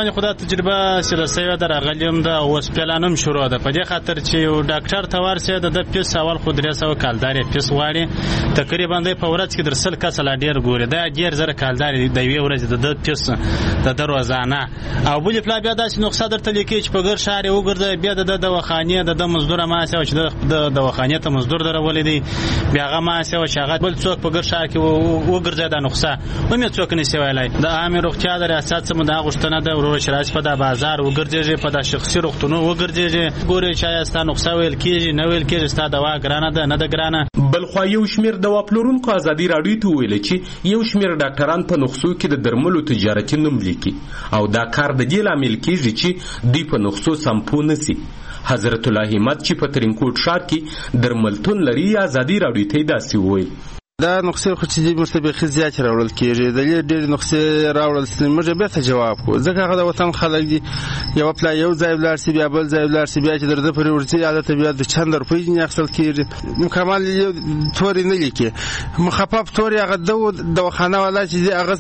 باندې خو دا تجربه سره سوي ده راغلیم ده اوس پلانم شروع ده په دې خاطر چې یو ډاکټر ته ورسې د د پیس اول خو درې سوه کالداري پیس غواړي تقریبا د په ورځ کې در سل کس لا ډیر ګوري دا ډیر زره کالداري د یوې ورځې د د پیس د د روزانه او بل پلا بیا داسې نقصه درته لیکي چې په ګر شهر وګرځي بیا د دواخانې د د مزدور ما سه چې د دواخانې ته مزدور درولې دی بیا هغه ما سه چې هغه بل څوک په ګر شهر کې وګرځي دا نقصه و مې څوک نشي ویلای د عامه روغتیا د ریاست سم د غشتنه د ورور شرایط په د بازار وګرځي په د شخصي روغتونو وګرځي ګوري چې استا نقصه ویل کیږي نو ویل کیږي استا دوا ګرانه ده نه ده ګرانه. بل خو یو شمیر دوا پلورونکو ازادي راډیو ته ویل چې یو شمیر ډاکټران په نقصو کې د درملو تجارتي نوم لیکي او دا کار د دې لامل کیږي چې دوی په نقصو سمپو نسی. حضرت الله همت چې په ترینکوټ ښار کې درملتون لري ازادي راډیو ته داسې وویل دا نقصې خو چې مستبقي زیات راوړل کېږي د دې ډېرې نقصې راوړل سي موږ بیا ته جواب کوو ځکه هغه د وطن خلک دي یو پلا یو ځای ولاړ سي بیا بل ځای ولاړ سي بیا چې درته پرې ورځي عادت بیا د چند روپۍ نه اخیستل کېږي مکمل تورې نه لیکي مخفف تورې هغه د دواخانه والا چې هغه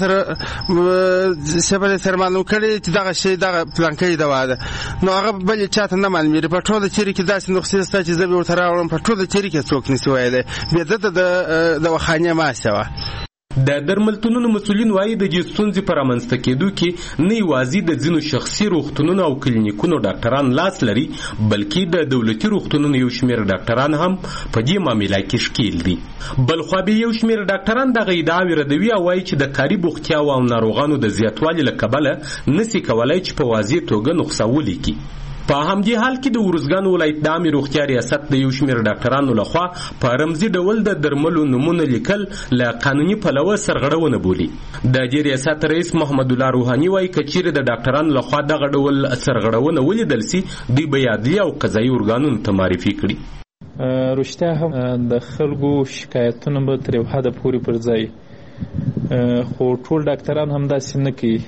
سره سبل سره معلوم کړي چې دغه شی دغه پلانکۍ دوا ده نو هغه بل چاته نه معلومېږي په ټوله چیرې کې داسې نقصې شته چې زه به ورته راوړم په ټوله چیرې کې څوک نشي ویلی بیا دته د خانه ما سوا د درملتونونو مسولین وایي د دې ستونزې په رامنځته کېدو کې نه یوازې د ځینو شخصي روغتونونو او کلینیکونو ډاکټران لاس لري بلکې د دولتي روغتونونو یو شمېر ډاکټران هم په دې معامله کې ښکیل دي. بل خوا بیا یو شمېر ډاکټران دغه ادعاوې ردوي او وایي چې د کاري بوختیاو او ناروغانو د زیاتوالي له کبله نسي کولی چې په واضح توګه نقصه ولیکي. په همدې حال کې د ورزګان ولایت د عامې روغتیا ریاست د یو شمېر ډاکټرانو لخوا په رمزي ډول د درملو نومونه لیکل له قانوني پلوه سرغړونه بولي. د دې ریاست رئیس محمد الله روحاني وایي که چیرې د ډاکټرانو لخوا دغه ډول سرغړونه ولیدل سي دوی به عدلي او قضایي ارګانونو ته معرفي کړي. رښتیا هم د خلکو شکایتونه به تر یو حده پورې پر ځای خو ټول ډاکټران هم داسې نه کوي.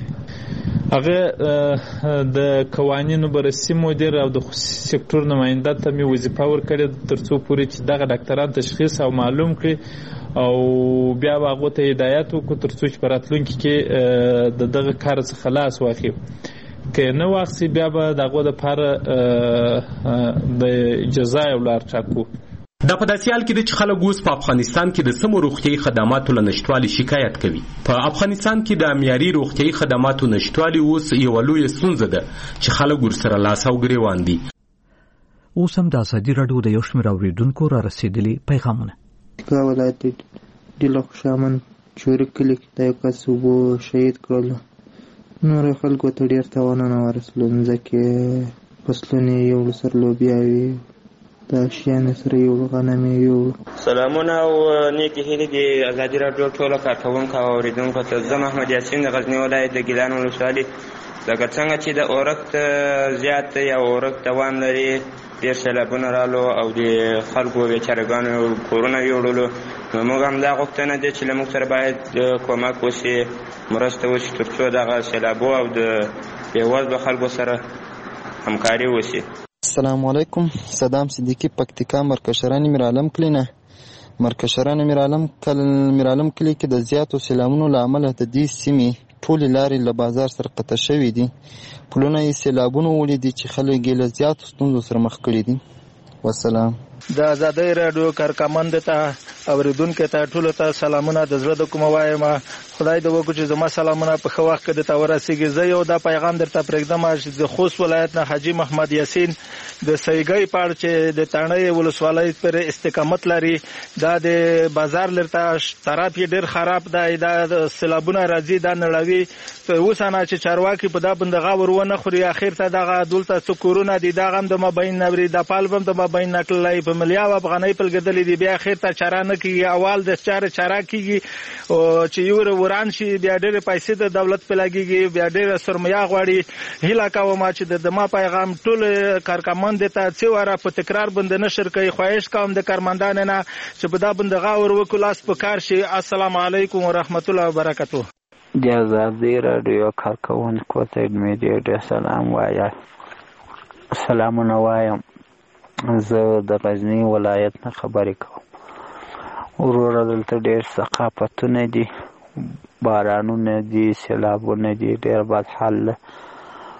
هغه د قوانینو بررسي مدیر او د خصوصي سکتور نماینده ته مې وظیفه ورکړې تر څو پورې چې دغه ډاکټران تشخیص او معلوم کړي او بیا به هغو ته هدایت وکړو تر څو چې په راتلونکي کې د دغه کار څخه خلاص واخلي. که نه واخلي بیا به د هغو دپاره د جزا یو لار ټاکو. دا په داسې حال کې ده چې خلک اوس په افغانستان کې د سمو روغتیایي خدماتو له نشتوالي شکایت کوي. په افغانستان کې د معیاري روغتیایي خدماتو نشتوالي اوس یوه لویه ستونزه ده چې خلک ورسره لاس او ګرېوان دي. اوس هم د ازادي راډیو د یو شمېر اورېدونکو را رسېدلي پیغامونه. کا ولایت ډیله خوشامن چورک کلي کې د یو کس اوبو شهید کړلو نورو خلکو ته ډېر تاوانونه ورسېدل مځکې فصلونه یې یو سر لوبیاوې دا شیان سره یو غنمې یو. سلامونه او نیکې هیلې د ازادي راډیو ټولو کارکوونکو او اورېدونکو ته. زه محمد یاسین د غزني ولایت د ګیلان ولسوالي لکه څنګه چې د اورښت زیات دی او اورښت دوام لري ډېر سیلابونه رالو او د خلکو بیچارهګانو کورونه ویوړلو نو موږ هم دا غوښتنه ده چې له موږ سره باید کومک وشي مرسته وشي تر څو دغه سیلابو او د بېوزلو خلکو سره همکاري وشي. السلام علیکم. صدام صدیقی پکتیکا مرکشران میرعالم کلی نه مرکشران میرعالم کل میرعالم کلی کې د زیاتو سیلابونو له امله د دې سیمې ټولې لارې له بازار سره قطع شوي دي. پلونه یې سیلابونو ولیدي چې خلک یې له زیاتو ستونزو سره مخ کړي دي. والسلام. د ازادۍ راډیو کارکمند ته اوریدونکو ته ټولو ته سلامونه د زړه د کومه وایم. خدای دې وکړي چې زما سلامونه په ښه وخت کې درته ورسېږي. زه یو دا پیغام درته پرېږدم چې د خوست ولایت نه حاجي محمد یاسین د سیګۍ په اړه چې د تڼۍ ولسوالۍ پر استقامت لري دا د بازار لرته طرف یې ډېر خراب دی. دا د سیلابونه راځي دا نړوي اوس نه چې چارواکي په دا باندې غور ونه خوري اخر ته دغه دلته څه کورونه دي دغه هم د مابین نه وري د پال هم د مابین نه تللی په ملیارده افغانۍ پلګدلې دي بیا اخر ته چاره نه کېږي. اول د چارې چاره کېږي چې یو وران شي بیا ډېرې پیسې د دولت په لګېږي بیا ډېره سرمایه غواړي. هیله کوم چې د ما پیغام ټول کارکمند ته څه واره په تکرار باندې نشر کوي. خواهش کوم د کارمندانو نه چې په دا باندې غور وکړو لاس په کار شي. السلام علیکم ورحمت الله وبرکاته. د ازادي راډیو کارکوونکو ته مې ډېر سلام وایم. سلامونه وایم. زه د غزني ولایت نه خبرې کوم. وروره دلته ډېر ثقافتونه دي بارانونه دي سیلابونه دي ډېر بد حال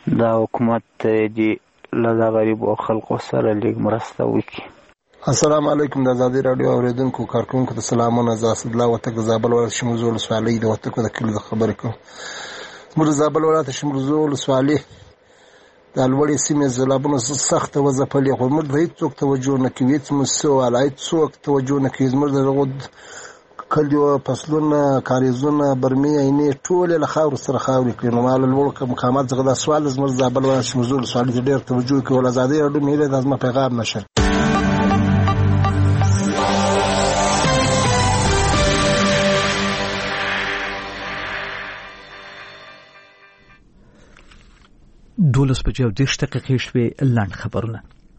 دا حکومت دی له غریبو خلکو سره لږ مرسته وکړي. السلام علیکم. د ازادي راډیو اوریدونکو کارکونکو ته سلامونه. زه اسدالله وتک د زابل ولایت شمرزو ولسوالۍ د وتکو د کلي د خبرې کوم. زموږ د زابل ولایت شمرزو ولسوالۍ د لوړې سیمې سیلابونو سخته وځپلې، خو موږ ته هېڅوک توجه نه کوي، هېڅ موسسه والا هېڅوک توجه نه کوي. زموږ د دغو کلیو فصلونه، کاریزونه، برمې، عینې ټولې له خاورو سره خاورې کړي. نو ما له لوړو مقامات څخه دا سوال زموږ د زابل ولایت شمرزو ولسوالۍ ته ډېر توجه کوي. ول ازادي راډیو مې دا زما پیغام نشر. دولس بجې او دېرش دقیقې شوې. لنډ خبرونه.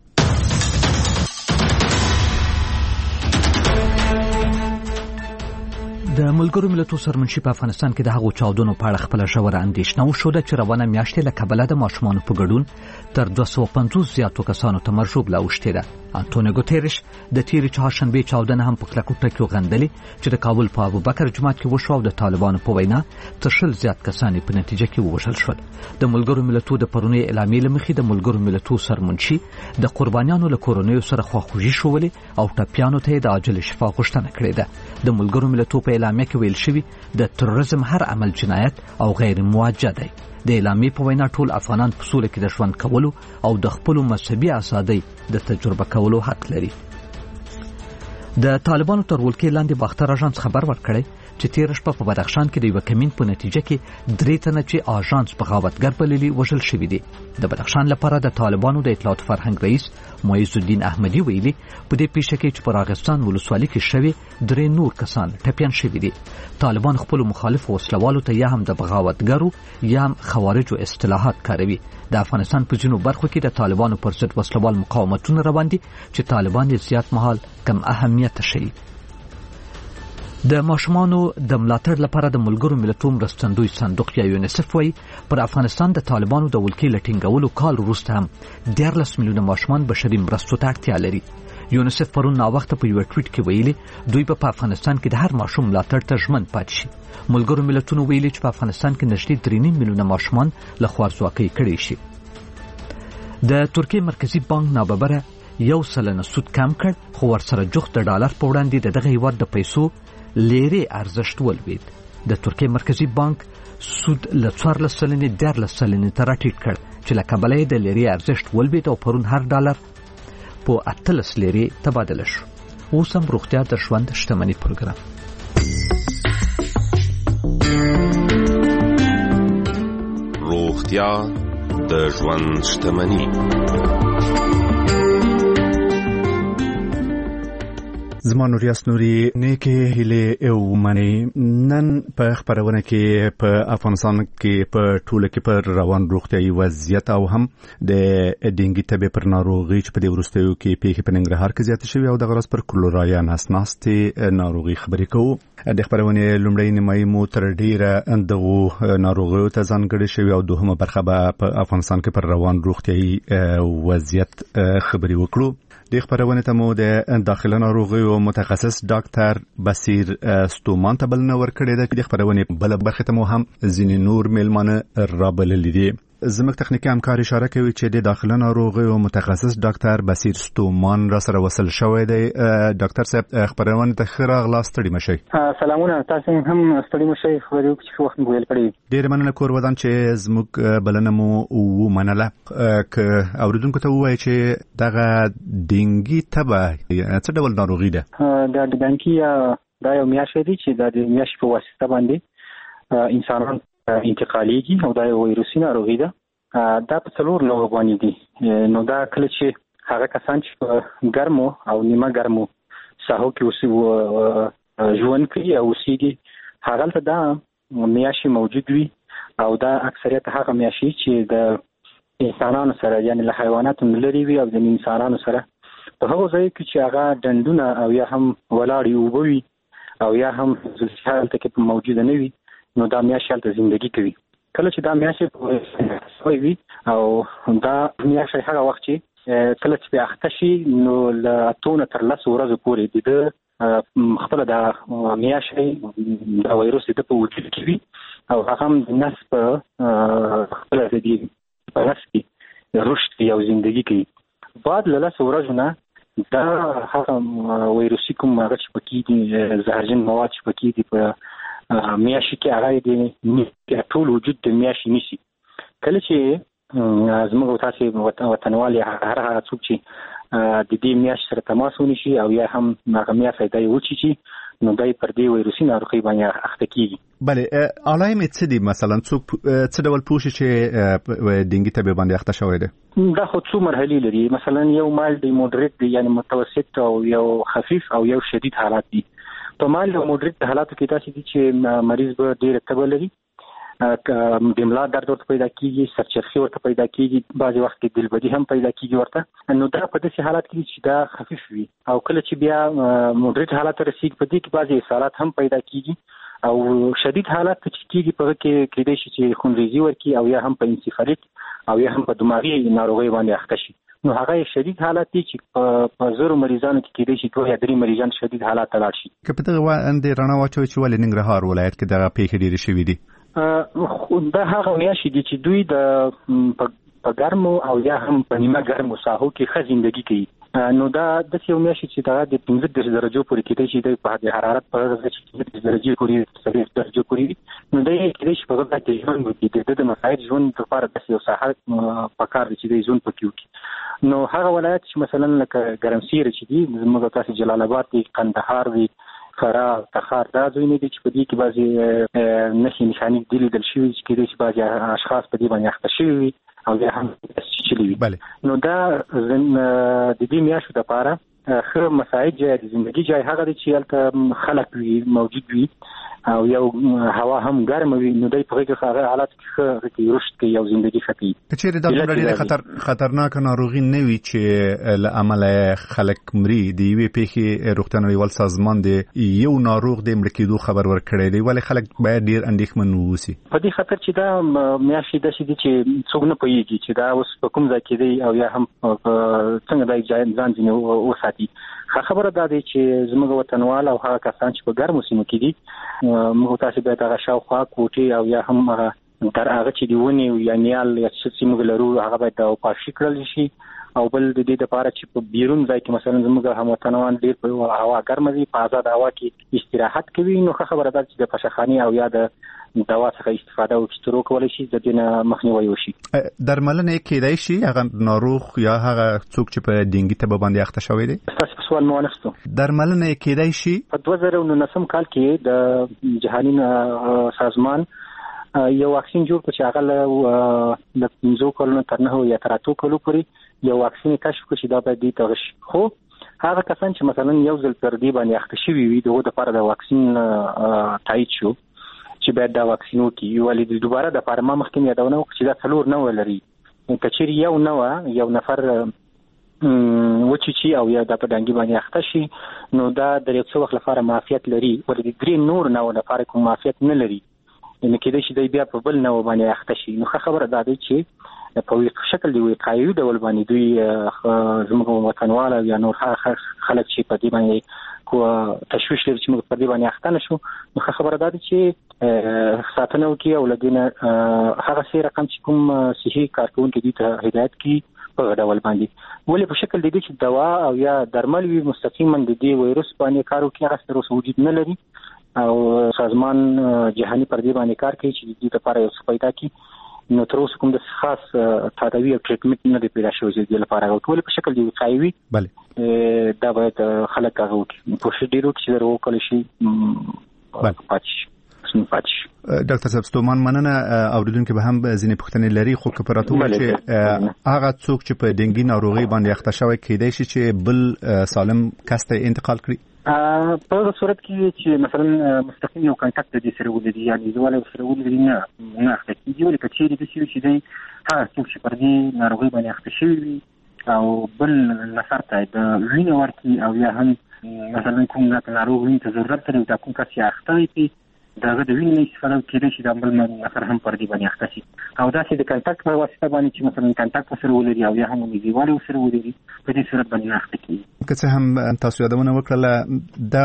د ملګرو ملتونو سرمنشي په افغانستان کې د هغو چاودنو په اړه خپله ژوره اندېښنه وښوده چې روانه میاشتې له کبله د ماشومانو په ګډون تر دوه سوه پنځوس زیاتو کسانو ته مرژوبله اوښتې ده. انټونیو ګوتیرش د تېرې چهارشنبې چاودنه هم په کلکو ټکو غندلې چې د کابل په ابوبکر جومات کې وشوه او د طالبانو په وینا تر شل زیات کسان په نتیجه کې ووژل شول. د ملګرو ملتونو د پرونۍ اعلامیې له مخې د ملګرو ملتونو سرمنشي د قربانیانو له کورنیو سره خواخوږي ښودلې او ټپیانو ته د عاجل شفا غوښتنه کړې ده. د ملګرو ملتونو په اعلامیه کې ویل شوي د تروریزم هر عمل جنایت او غیر موجه دی. د اعلامیې په وینا ټول افغانان په سوله کې د ژوند کولو او د خپلو مذهبي ازادۍ د تجربه کولو حق لري. د طالبانو تر ولکې لاندې باختر اژانس خبر ورکړی چې تېره شپه په بدخشان کې د یوه کمین په نتیجه کې درې تنه چې اژانس بغاوتګر بللي وژل شوي دي. د بدخشان لپاره د طالبانو د اطلاعات فرهنګ رئیس معیز الدین احمدي ویلي په دې پیښه کې چې په راغستان ولسوالۍ کې شوې درې نور کسان ټپیان شوي دي. طالبان خپلو مخالفو وسلوالو ته یا هم د بغاوتګرو یا هم خوارجو اصطلاحات کاروي. د افغانستان په ځینو برخو کې د طالبانو پر ضد وسلوال مقاومتونه روان دي چې طالبان یې زیات مهال کم اهمیته ښیي. د ماشومانو د ملاتړ لپاره د ملګرو ملتونو مرستندوی صندوق یا یونیسف وایي پر افغانستان د طالبانو د ولکې له ټینګولو کال وروسته هم دیارلس میلیونه ماشومان بشري مرستو ته اړتیا لري. یونیسف پرون ناوخته په یوه ټویټ کې ویلي دوی به په افغانستان کې د هر ماشوم ملاتړ ته ژمن پاتې شي. ملګرو ملتونو ویلي چې په افغانستان کې نږدې درې نیم میلیونه ماشومان له خوارځواکۍ کړی شي. د ترکیې مرکزي بانک ناببره یو سلنه سود کم کړ، خو ورسره جوخت د ډالر په وړاندې د دغه هیواد د پیسو لیرې ارزښت ولوېد. د ترکیې مرکزي بانک سود له څوارلس سلنې دیارلس سلنې ته راټیټ کړ چې له کبله یې د لیرې ارزښت ولوېد او پرون هر ډالر په اتلس لیرې تبادله شو. اوس هم روغتیا د ژوند شتمني پروګرام. روغتیا د ژوند شتمني. زما نوریاس نوري نیکه هیله او منی نن په خبرونه کې په افغانستان کې په ټوله کې پر روان روغتيایي وضعیت او هم د ډینګي تبه پر ناروغي چې په دې ورستیو کې پیښې په ننګرهار کې زیات شوی او د غرض پر کلورایا ناسناستي ناروغي خبرې کوو. د خبرونه لومړی نیمایي مو تر ډیره دغه ناروغیو ته ځانګړې شوی او دوهمه برخه په افغانستان کې پر روان روغتيایي وضعیت خبرې وکړو. د خبرونه ته مو د داخله ناروغیو متخصص ډاکټر بصیر ستومان ته بلنه ورکړې ده. د خبرونه بل برخه ته مو هم ځینې نور میلمانه رابللي دي. زموږ تخنیکی همکار اشاره کوي چې د داخله ناروغیو متخصص ډاکټر بصیر ستومان را سره وصل شوی دی. ډاکټر صاحب خبرونه ته ښه راغلاست. ستړي مشئ. سلامونه، تاسو هم ستړي مشئ. خبرې وکړو چې وخت مو ویل کړی. ډېر مننه کور ودان چې زموږ بلنه مو ومنله. که اوریدونکو ته ووایي چې دغه ډینګي تبه څه ډول ناروغي ده؟ دا د ډینګي دا یو میاشت دی چې د میاشت په واسطه باندې انسانان انتقالیږي او دا یو ویروسي ناروغي ده. دا په څلور ډوله باندې دي. نو دا کله چې هغه کسان چې په ګرمو او نیمه ګرمو ساحو کې اوسي ژوند کوي او اوسېږي هغلته دا میاشتې موجود وي او دا اکثریت هغه میاشتې چې د انسانانو سره یعنی له حیواناتو لرې وي او د انسانانو سره په هغو ځایو کې چې هغه ډنډونه او یا هم ولاړې اوبه وي او یا هم زلزله هلته کې موجوده نه وي نو دا میاشت هلته زندگی کوي. کله چې دا میاشت سوی وي او دا میاشت هغه وخت چې کله چې په اخته شي نو له اتو نه تر لسو ورځو پورې د خپله دا میاشت دا ویروس د په وجود کې وي او هغه هم د نس په خپله د دې په نفس کې رشد کوي او ژوندۍ کوي. بعد له لس ورځو نه دا هغه ویروسي کوم هغه چې پکې دي زهرجن مواد چې پکې دي په میاشي کې هغه دي ټول وجود د میاشي نشي. کله چې زموږ تاسو وطنوال هر هغه څوک چې د دې میاشي سره تماس ونشي او یا هم هغه میاشي دای وچی چې نو دای پر دې ویروسي ناروغي باندې اخته کیږي. بله علائم څه دي مثلا څوک څه ډول پوښي چې ډینګي ته باندې اخته شوی دی؟ دا خو څو مرحلې لري. مثلا یو مالډ دی، موډریټ دی، یعنی متوسط او یو خفیف او یو شدید حالات دي. په مالډ او موډریټ حالاتو کې تاسو دي چې مریض به ډیر تبه لري، د ملا درد ورته پیدا کیږي، سرچرخي ورته پیدا کیږي، بعضي وخت کې دلبدي هم پیدا کیږي ورته. نو دا په داسې حالات کې چې دا خفیف وي. او کله چې بیا موډریټ حالات رسیږي په دې کې بعضي اصالات هم پیدا کیږي. او شدید حالات چې کیږي په کې کېدای شي چې خونریزي ورکی او یا هم په انسفالیت او یا هم په دماغي ناروغي باندې اخته شي. نو هغه شدید حالات دي چې په زرو مریضانو کې کېدای شي دوه یا درې مریضان شدید حالات ته لاړ شي. که په دغه وړاندې رڼا واچوي چې ولې ننګرهار ولایت کې دغه پیښې ډېرې شوي دي؟ دا هغه میاشتې دي چې دوی د په ګرمو او یا هم په نیمه ګرمو ساحو کې ښه زندګي کوي. نو دا داسې یو میاشت چې دا د پنځه دېرش درجو پورې کېدای شي د په د حرارت په اړه چې پنځه دېرش درجې پورې څلوېښت درجو پورې نو دا کېدای شي په غږ کې ژوند وکړي. د مساعد ژوند لپاره داسې یو ساحه پکار دی چې د ژوند پکې وکړي. نو هغه ولایت چې مثلا لکه ګرمسیر چې دي زموږ تاسو جلال آباد دی، قندهار دی، فراه، تخار، دا ځایونه دي چې په دې کې بعضي نښې نښانې دي لیدل شوي چې کېدای شي بعضي اشخاص په دې باندې اخته شوي وي او یا هم چیچلي وي. نو دا د دې میاشتو دپاره ښه مساعد ځای د زندګي ځای هغه دی چې هلته خلک وي، موجود وي او یو هوا هم ګرمه وي. نو دوی په هغه هغه حالات کې ښه رشد کوي او زندګي ښه کوي. که چېرې دا دومره ډېرې خطر خطرناکه ناروغي نه وي چې له امله خلک مري، د یوې پیښې روغتیا نړیوال سازمان د یو ناروغ د مړه کېدو خبر ورکړی دی، ولې خلک باید ډېر اندېښمن واوسي؟ په دې خاطر چې دا میاشتې داسې دي چې څوک نه پوهېږي چې دا اوس په کوم ځای کې دی او یا هم څنګه دا ځان ځینې وساتي. ښه خبره دا دی چې زموږ وطنوال او هغه کسان چې په ګرمو سیمو کې دي موږ تاسو باید هغه شاوخوا کوټې او یا هم هغه تر هغه چې دی ونی یا نیال یا څه موږ لرو هغه باید پاشي کړل شي. او بل د دې لپاره چې په بیرون ځای کې مثلا زموږ هموطنوان ډېر په هوا ګرمه دي، په آزاد هوا کې استراحت کوي. نو ښه خبره ده چې د پاشخانې او یا د دوا څخه استفاده وکړي وکولای شي د دې نه مخنیوی وشي. درملنه کېدای شي هغه ناروغ یا هغه څوک چې په ډینګي ته باندې اخته شوی دی؟ تاسو په سوال مو ونښتو. درملنه کېدای شي په دوه زره نولسم کال کې د جهاني سازمان یو واکسین جوړ کړ چې هغه له پنځو کلونو تر نهو یا تر اتو کلو پورې یو واکسین کشف کړ چې دا باید دې ته شي. خو هغه کسان چې مثلا یو ځل پر دې باندې اخته شوي وي دغه لپاره د واکسین تایید شو چې باید دا واکسین وکړي. ولې د دوباره د لپاره ما مخکې یادونه وکړه چې دا څلور نوع لري. که چېرې یو نوع یو نفر وچیچي او یا د په ډانګي باندې اخته شي نو دا د یو څه وخت لپاره معافیت لري، ولې د درې نور نوع لپاره کوم معافیت نه لري. نو کېدای شي دی بیا په بل نوع باندې اخته شي. نو ښه خبره دا دی چې په شکل دی وقایوي ډول باندې دوی زموږ وطنوال یا نور خلک چې په دې باندې کو تشویش لري چې موږ په دې باندې اخته نشو. نو ښه خبره دا دی چې ساتنه وکړي او لګینه هغه سي رقم چې کوم صحي کارکونکي دي ته هدایت کړي په ډول باندې. ولې په شکل دی چې دوا او یا درمل وي مستقیما د دې وایروس باندې کار وکړي هغه سره وجود نه لري او سازمان جهاني پر دې باندې کار کوي چې دې لپاره یو څه پیدا کړي. نو تر اوسه کوم د خاص تداوی او ټریټمنټ نه دی پیدا شوی چې دې لپاره ټول په شکل دی وقایوي. بله دا باید خلک هغه وکړي په شډیرو کې چې درو کول شي. بله پاتش پاتش ډاکټر صاحب ستومان مننه. اوریدونکو به هم ځینې پوښتنې لري خو که پراته وي چې هغه څوک چې په ډینګي ناروغي باندې اخته شوی کېدای شي چې بل سالم کس ته انتقال کړي. په هغه صورت کې چې مثلا مستقیم یو کانټاکټ د دې سره ولري یعنې زواله سره ولري نه نه اخته کېږي. ولې که چېرې داسې وي چې دی هغه څوک چې پر دې ناروغۍ باندې اخته شوي وي او بل نفر ته د وینې ورکړي او یا هم مثلا کوم ناروغ وینې ته ضرورت لري دا کوم کس چې اخته وي دغه د وینې استفاده کېدای شي د بل نفر هم پر دې باندې اخته شي او داسې د کنټاکټ په واسطه باندې چې مثلا کنټاکټ سره ولري او یا هم نږدېوالی ورسره ولري په دې صورت باندې اخته کېږي. که څه هم تاسو یادونه وکړله دا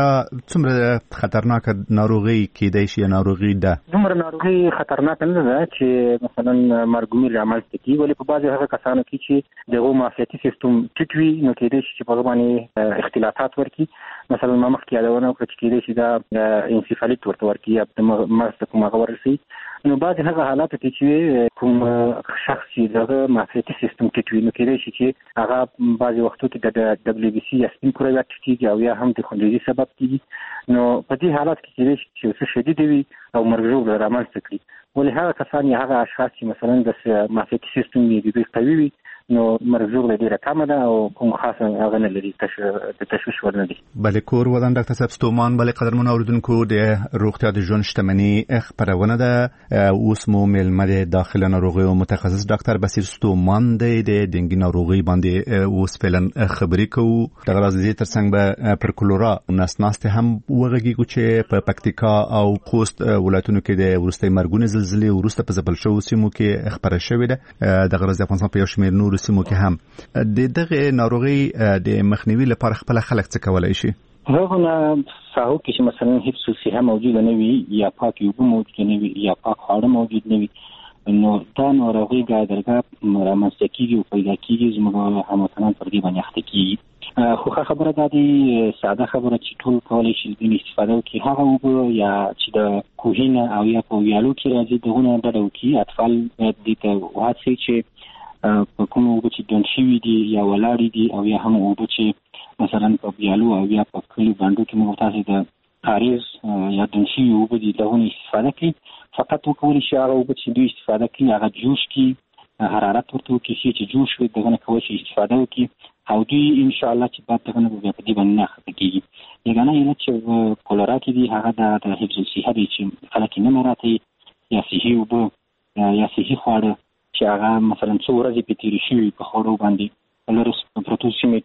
څومره خطرناکه ناروغي کېدای شي ناروغي ده؟ دومره ناروغي خطرناکه نه ده چې مثلا مرګومیر رامنځته کېږي، ولې په بعضې هغه کسانو کې چې دغه معافیتي سیستم ټیټ وي نو کېدای شي چې په هغه باندې اختلافات ورکړي. مثلا ما مخکې یادونه وکړه چې کېدای شي دا انسیفالیت ورته ورکړي یا د مغز ته کوم هغه ورسي. نو بعضې هغه حالاتو کې چې کوم شخص چې دغه معافیتي سیستم ټیټ وي نو کېدای شي چې هغه بعضې وختو کې د دبلیو بي سي یا سپین کرویات ټیټېږي او یا هم د خونریزي سبب کېږي. نو په دې حالات کې کېدای شي چې څه شدید وي او مرګ ژوبله رامنځته کړي. ولې هغه کسان یا هغه اشخاص چې مثلا د معافیتي سیستم یې د دوی قوي وي نو مرګ ژوبله ډېره کمه ده او کوم خاصه هغه نه لري، د تشویش وړ نه دي. بله کور ودان ډاکټر صاحب ستومان. بله قدرمنو اوریدونکو د روغتیا د ژوند شتمني خپرونه ده. اوس مو میلمه د داخله ناروغیو متخصص ډاکټر بصیر ستومان دی د ډنګي ناروغي باندې اوس فعلا خبرې کوو. دغه راز دې ترڅنګ به پر کلورا نسناست هم وغږیږو چې په پکتیکا او خوست ولایتونو کې د وروستۍ مرګونې زلزلې وروسته په ځپل شویو سیمو کې خپره شوې ده. دغه راز د افغانستان په یو شمېر نورو سیمو کې هم د دغه ناروغي د مخنیوي لپاره خپل خلک څه کولای شي؟ هغه نه ساحو کې چې مثلا حفظ الصحه موجوده نه وي یا پاک اوبه موجوده نه وي یا پاک خواړه موجود نه وي نو دا ناروغي ګاه درګاه رامنځته کېږي او پیدا کېږي. زموږ هموطنان پر دې باندې اخته کېږي. خو خبره دا دی، ساده خبره چې ټول کولی شي د استفاده وکړي هغه اوبه یا چې د کوهینه او یا په ویالو کې راځي دغونه ډډه وکړي. اطفال باید دې ته وهڅوي چې په کوم اوبه چې ډنډ شوي دي یا ولاړې دي او یا هم اوبه چې مثلا په ویالو او یا په کلیو بانډو کې موږ تاسې د کاریز یا ډنډ شوي اوبه دي دغونه استفاده کړي. فقط وکولی شي هغه اوبه چې دوی استفاده کړي هغه جوش کړي، حرارت ورته وکړي چې جوش وي دغه نه کولی شي استفاده وکړي او دوی انشاءالله چې بعد دغه نه به بیا په دې باندې نه اخته کېږي. یګانه علت چې کولرا کې دي هغه د حفظ الصحه دی چې خلک یې نه مراعتوي یا صحي اوبه یا صحي خواړه چې هغه مثلا څو ورځې پې تېرې شوي په خوړو باندې په لرو پرتو سیمو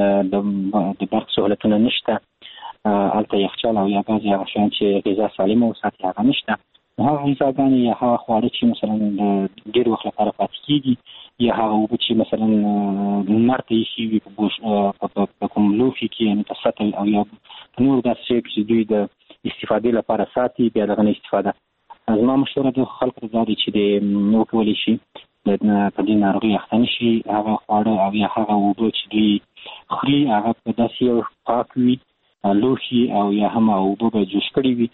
کې د برق سهولتونه نشته، هلته یخچال او یا بعضې هغه شیان چې غذا سالمه وساتي هغه نشته. نو هغه غذاګانې یا هغه خواړه چې مثلا د ډېر وخت لپاره پاتې کېږي یا هغه اوبه چې مثلا لمر ته ایښي وي په کوم لوښي کې یعنې په سطل او یا په نورو داسې شیو کې چې دوی د استفادې لپاره ساتي بیا دغه نه استفاده. زما مشوره د خلکو ته دا دی چې د وکولی شي په دې ناروغي اخته نه شي هغه خواړه او یا هغه اوبه چې دوی خوري هغه په داسې یو پاک وي لوښي او یا هم اوبه به جوش کړي وي.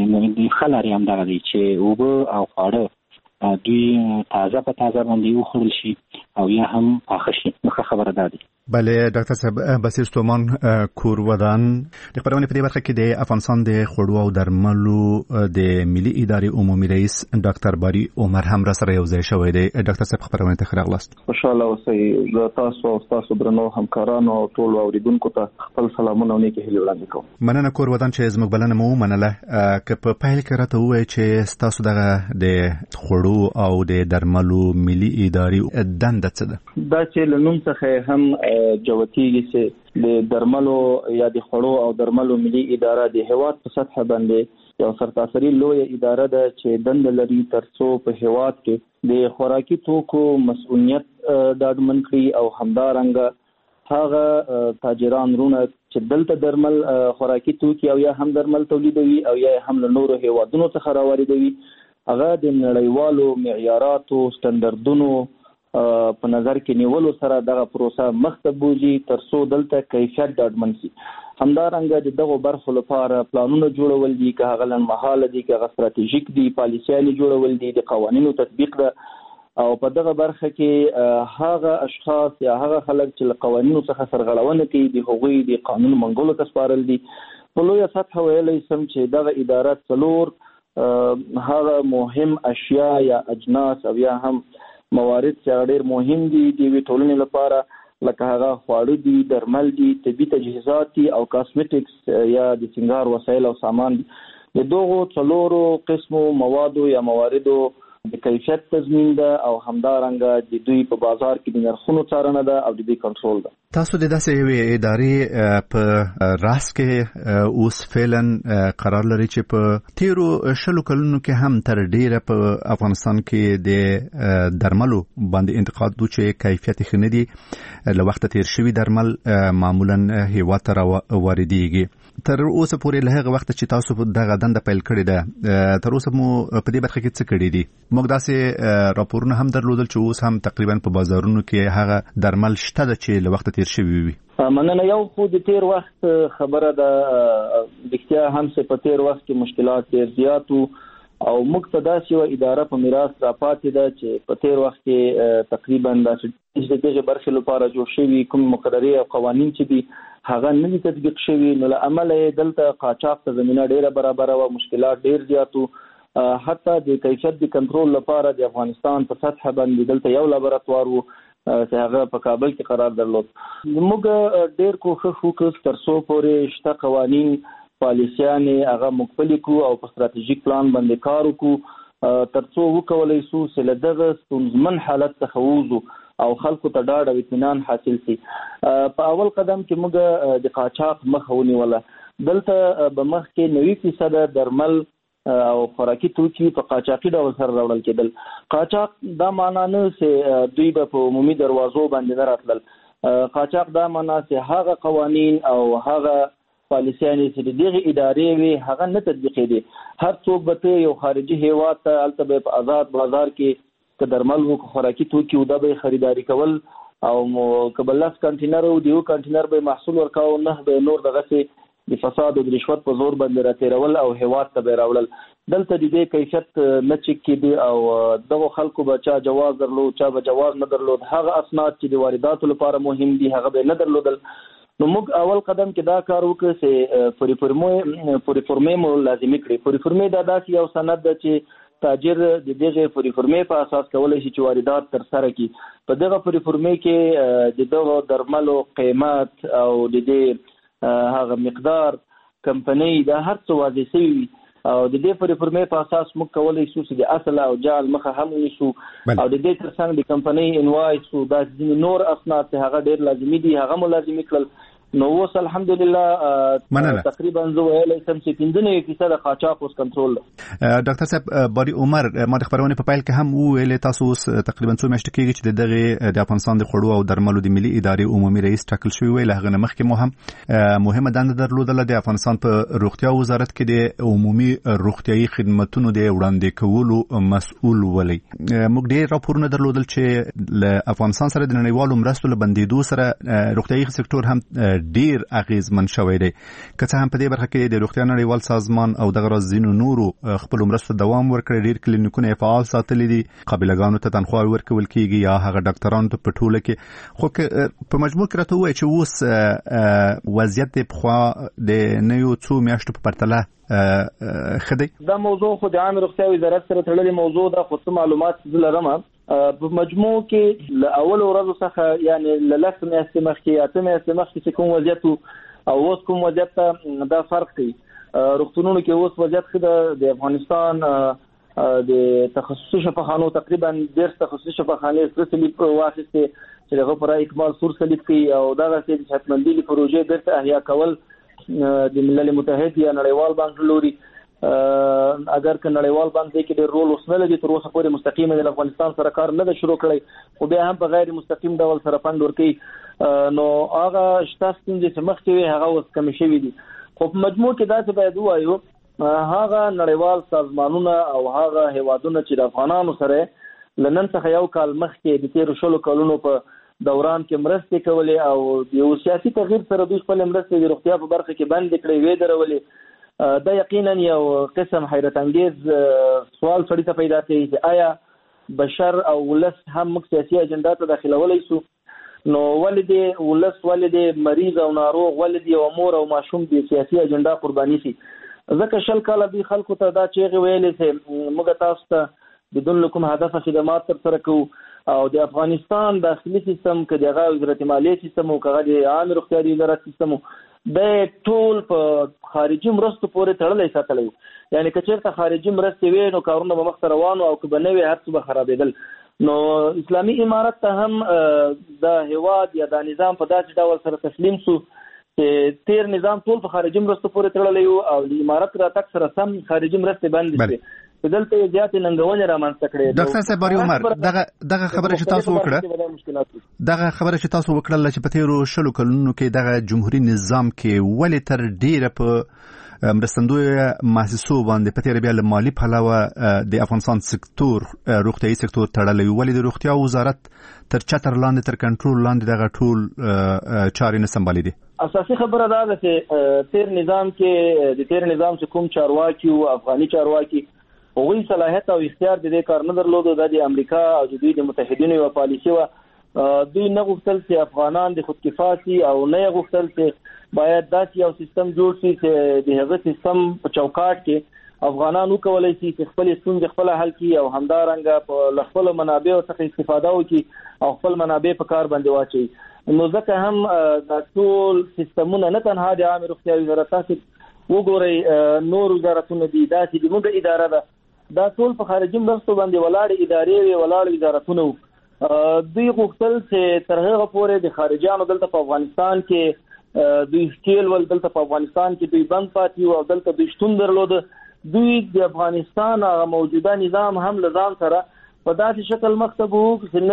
ښه لارې همدغه دی چې اوبه او خواړه دوی تازه په تازه باندې وخوړل شي او یا هم پاخه شي. نو ښه خبره دا دی. بله ډاکټر صاحب بصیر ستومان کور ودان د خبرونه په دې برخه کې د افغانستان د خوړو او درملو د ملي ادارې عمومي رئیس ډاکټر باری عمر هم را سره یو ځای شوی دی. ډاکټر صاحب خبرونه ته ښه راغلاست. خوشاله اوسئ. زه تاسو او تاسو درنو همکارانو او ټول اوریدونکو ته خپل سلامونه او نیکې هیلې وړاندې کوم. مننه کور ودان چې زموږ بلنه مو ومنله. که په پیل کې راته ووایئ چې ستاسو دغه د خوړو او د درملو ملي ادارې دنده څه ده؟ دا چې له نوم څخه هم جوتیږي چې د درملو یا د خوړو او درملو ملي اداره د هیواد په سطح باندې یو سرتاسري لویه اداره ده چې دنده لري ترڅو په هیواد کې د خوراکي توکو مسؤلیت ډاډمن کړي او همدارنګه هغه تاجران رونه چې دلته درمل خوراکي توکي او یا هم درمل تولیدوي او یا هم له نورو هیوادونو څخه راواردوي هغه د نړیوالو معیاراتو سټنډردونو په نظر کې نیولو سره دغه پروسه مخته بوځي ترڅو دلته کیفیت ډاډمن شي. همدارنګه د دغو برخو لپاره پلانونه جوړول دي، که هغه لنډمهاله دي، که هغه ستراتیژیک دي، پالیسیانې جوړول دي، د قوانینو تطبیق ده. او په دغه برخه کې هغه اشخاص یا هغه خلک چې له قوانینو څخه سرغړونه کوي د هغوی د قانون منګولو ته سپارل دي. په لویه سطحه ویلی سم چې دغه اداره څلور هغه مهم اشیا یا اجناس او یا هم موارد چې ډېر مهم دي د یوې ټولنې لپاره لکه هغه خواړه دي، درمل دي، طبي تجهیزات دي او کاسمیټکس یا د سنګار وسایل او سامان دي. د دغو څلورو قسمو موادو یا مواردو د کیفیت تضمین ده او همدارنګه د دوی په بازار کې د نرخونو څارنه ده او د دوی کنټرول ده. تاسو د داسې یوې ادارې په راس کې اوس فعلا قرار لري چې په تیرو شلو کلونو کې هم تر ډیره په افغانستان کې د درملو باندې انتقاد و چې کیفیت ښه نه دي له وخته تیر شوي درمل معمولا هیواد ته واردېږي. تر اوسه پورې له هغه وخت چې تاسو په دغه دنده پیل کړې ده تر اوسه مو په دې برخه کې څه کړي دي؟ موږ داسې راپورونه هم درلودل چې اوس هم تقریبا په بازارونو کې هغه درمل شته چې له وخت تیر شوي وي. مننه. یو خو د تیر وخت خبره ده، دښتیا هم چې په تیر وخت کې مشکلات ډېر زیات وو او موږ ته داسې یوه اداره په میراث راپاتې ده چې په تیر وخت کې تقریبا داسې د دغې برخې لپاره جوړ شوي کوم مقررې او قوانین چې دي هغه نه دي تطبیق شوي، نو له امله یې دلته قاچاق ته زمینه ډېره برابره وه، مشکلات ډېر زیات وو. حتی د کیفیت د کنټرول لپاره د افغانستان په سطحه باندې دلته یو لابراتوار وو چې هغه په کابل کې قرار درلود. موږ ډېر کوښښ وکړ تر څو پورې شته قوانین پالیسیانې هغه مکمل کړو او په ستراتیژیک پلان باندې کار وکړو تر څو وکولای شو چې له دغه ستونزمن حالت څخه ووځو او خلکو ته ډاډ او اطمینان حاصل شي. په اول قدم کې موږ د قاچاق مخه ونیوله. دلته به مخکې نوي فیصده درمل او خوراکي توکي په قاچاقي ډول سره راوړل کېدل. قاچاق دا معنا نه چې دوی به په عمومي دروازو باندې نه راتلل. قاچاق دا معنا چې هغه قوانین او هغه پالیسیانې چې د دغې ادارې وي هغه نه تطبیقېدي. هر څوک به ته یو خارجي هیواد ته هلته به په آزاد بازار کې که درمل وو که خوراکي توکي وو دا به یې خریداري کول او که به لس کنټینر وو د یو کنټینر به یې محصول ورکاو، نه به یې نور دغسې د فساد او د رشوت په زور باندې راتېرول او هیواد ته به یې راوړل. دلته د دې کیفیت نه چک کېدی او دغو خلکو به چا جواز درلود چا به جواز نه درلود. هغه اسناد چې د وارداتو لپاره مهم دي هغه به یې نه درلودل. نو موږ اول قدم کې دا کار وکړو چې پوریفورمې مو لازمي کړې. پوریفورمې دا داسې یو سند ده چې تاجر د دغې پوریفورمې په اساس کولی شي چې واردات ترسره کړي. په دغه پوریفورمې کې د دغو درملو قیمت او د دې هغه مقدار کمپنۍ دا هر څه واضح شوي وي او د دې پوریفورمې په اساس موږ کولی شو چې د اصل او جعل مخه هم ونیسو او د دې ترڅنګ د کمپنۍ انوایس او دا ځینې نور اسناد چې هغه ډېر لازمي دي هغه مو لازمي کړل. نو اوس الحمدلله تقریبا زه ویلی شم چې پنځه نوي فیصده قاچاق اوس کنټرول ده. ډاکټر صاحب باري عمر ما د خپرونې په پیل کې هم وویلې تاسو اوس تقریبا څو میاشتې کېږي چې د دغې د افغانستان د خوړو او درملو د ملي ادارې عمومي رئیس ټاکل شوي وی. له هغه نه مخکې مو هم مهمه دنده درلودله د افغانستان په روغتیا وزارت کې د عمومي روغتیایي خدمتونو د وړاندې کولو مسؤل ولی. موږ ډېر راپورونه درلودل چې له افغانستان سره د نړیوالو مرستو له بندېدو سره روغتیایي سکتور هم ډیر اغیزمن شوی دی. که څه هم په دې برخه کې د روغتیا نړیوال سازمان او دغه راز ځینو نورو خپلو مرستو دوام ورکړی، ډیر کلینیکونه یې فعال ساتلي دي، قابلګانو ته تنخواې ورکول کېږي یا هغه ډاکټرانو ته په ټوله کې. خو په مجموع کې راته ووایي چې اوس وضعیت د پخوا د نویو څو میاشتو په پرتله ښه دی؟ دا موضوع خو د عامې روغتیا وزارت سره تړلې موضوع ده، خو څه معلومات زه لرم په مجموع کې له اولو ورځو څخه یعنې له لس میاشتې مخکې اته میاشتې مخکې چې کوم وضعیت او اوس کوم وضعیت ته دا فرق کوي. روغتونونو کې اوس وضعیت ښه ده. د افغانستان د تخصصي شفاخانو تقریبا ډېر تخصصي شفاخانې سره سلیپ واخیستې چې دغه پر اکمال سور سلیپ کوي او دغسې د صحتمندۍ پروژې بیرته احیا کول د ملل متحد یا نړیوال بانک لوري. اگر که نړیوال بانک دی کې ډېر رول اوس نه لري، تر اوسه پورې مستقیم د افغانستان سره کار نه ده شروع کړی، خو بیا هم په غیر مستقیم ډول سره فنډ ورکوي. نو هغه شته ستونزې چې مخکې وي هغه اوس کمې شوي دي. خو په مجموع کې داسې باید ووایو هغه نړیوال سازمانونه او هغه هیوادونه چې د افغانانو سره له نن څخه یو کال مخکې د تېرو شلو کلونو په دوران کې مرستې کولې او د یو سیاسي تغییر سره دوی خپلې مرستې د روغتیا په برخه کې بندې کړې وې درولې. دا یقینا یو قسم حیرت انگیز سوال سړی ته پیدا کوي چې آیا بشر او ولس هم موږ سیاسي اجنډا ته داخلولی شو؟ نو ولې دی ولس ولې دی مریض او ناروغ ولې دی یو مور او ماشوم د سیاسي اجنډا قرباني شي؟ ځکه شل کاله دوی خلکو ته دا چیغې ویلې چې موږ تاسو ته بدون کوم هدف خدمات ترسره کوو او د افغانستان داخلي سیستم که د هغه وزارت مالیې سیستم او که هغه د عامې روغتیا د وزارت سیستم د ټول په خارجي مرستو پورې تړلی ساتلی و. یعنې که چېرته خارجي مرستې وې نو کارونه به مخته روان او که به نه وې هر څه به خرابېدل. نو اسلامي امارت ته هم د هواد یا د نظام په داسې ډول سره تسلیم سو چې تیر نظام ټول په خارجي مرستو پورې تړلی او د امارت راتګ سره سم خارجي مرستې بندې شوې. دلته زیاتې ننګونې رامنځته کړې. ډاکټر صاحب باري عمر دغه دغه خبره چې تاسو وکړه دغه خبره چې تاسو وکړه چې په تیرو شلو کلونو کې دغه جمهوریت نظام کې ولې تر ډیره په مرستندوی مؤسسو باندې په تیر بیا له مالی پلوه د افغانستان سکتور روغتیايي سکتور تړلی ولې د روغتیا وزارت تر چتر لاندې تر کنټرول لاندې دغه ټول چارې نه سمبالي دي؟ اساسي خبره دا ده چې تیر نظام کې د تیر نظام چې کوم چارواکي او افغاني چارواکي هغوی صلاحیت او اختیار د دې کار نه درلودو. د امریکا او د دوی د متحدینو یو پالیسي وه. دوی نه غوښتل چې افغانان د خودکفا شي او نه یې غوښتل چې باید داسې یو سیستم جوړ شي چې د هغه سیستم په چوکاټ کې افغانان وکولی شي چې خپلې ستونزې خپله حل کړي او همدارنګه په له خپلو منابعو څخه استفاده وکړي او خپل منابع په کار باندې واچوي. نو ځکه هم دا ټول سیستمونه نه تنها د عامې روغتیا وزارت، تاسو وګورئ نور وزارتونه دي، داسې د موږ اداره ده، دا ټول په خارجي مرستو باندې ولاړې ادارې وي، ولاړ وزارتونه وو. دوی غوښتل چې تر هغه پورې د خارجيانو دلته په افغانستان کې دوی ښکیل ول، دلته په افغانستان کې دوی بند پاتې وو او دلته دوی شتون درلوده. دوی د افغانستان هغه موجوده نظام هم له ځان سره په داسې شکل مخته وو چې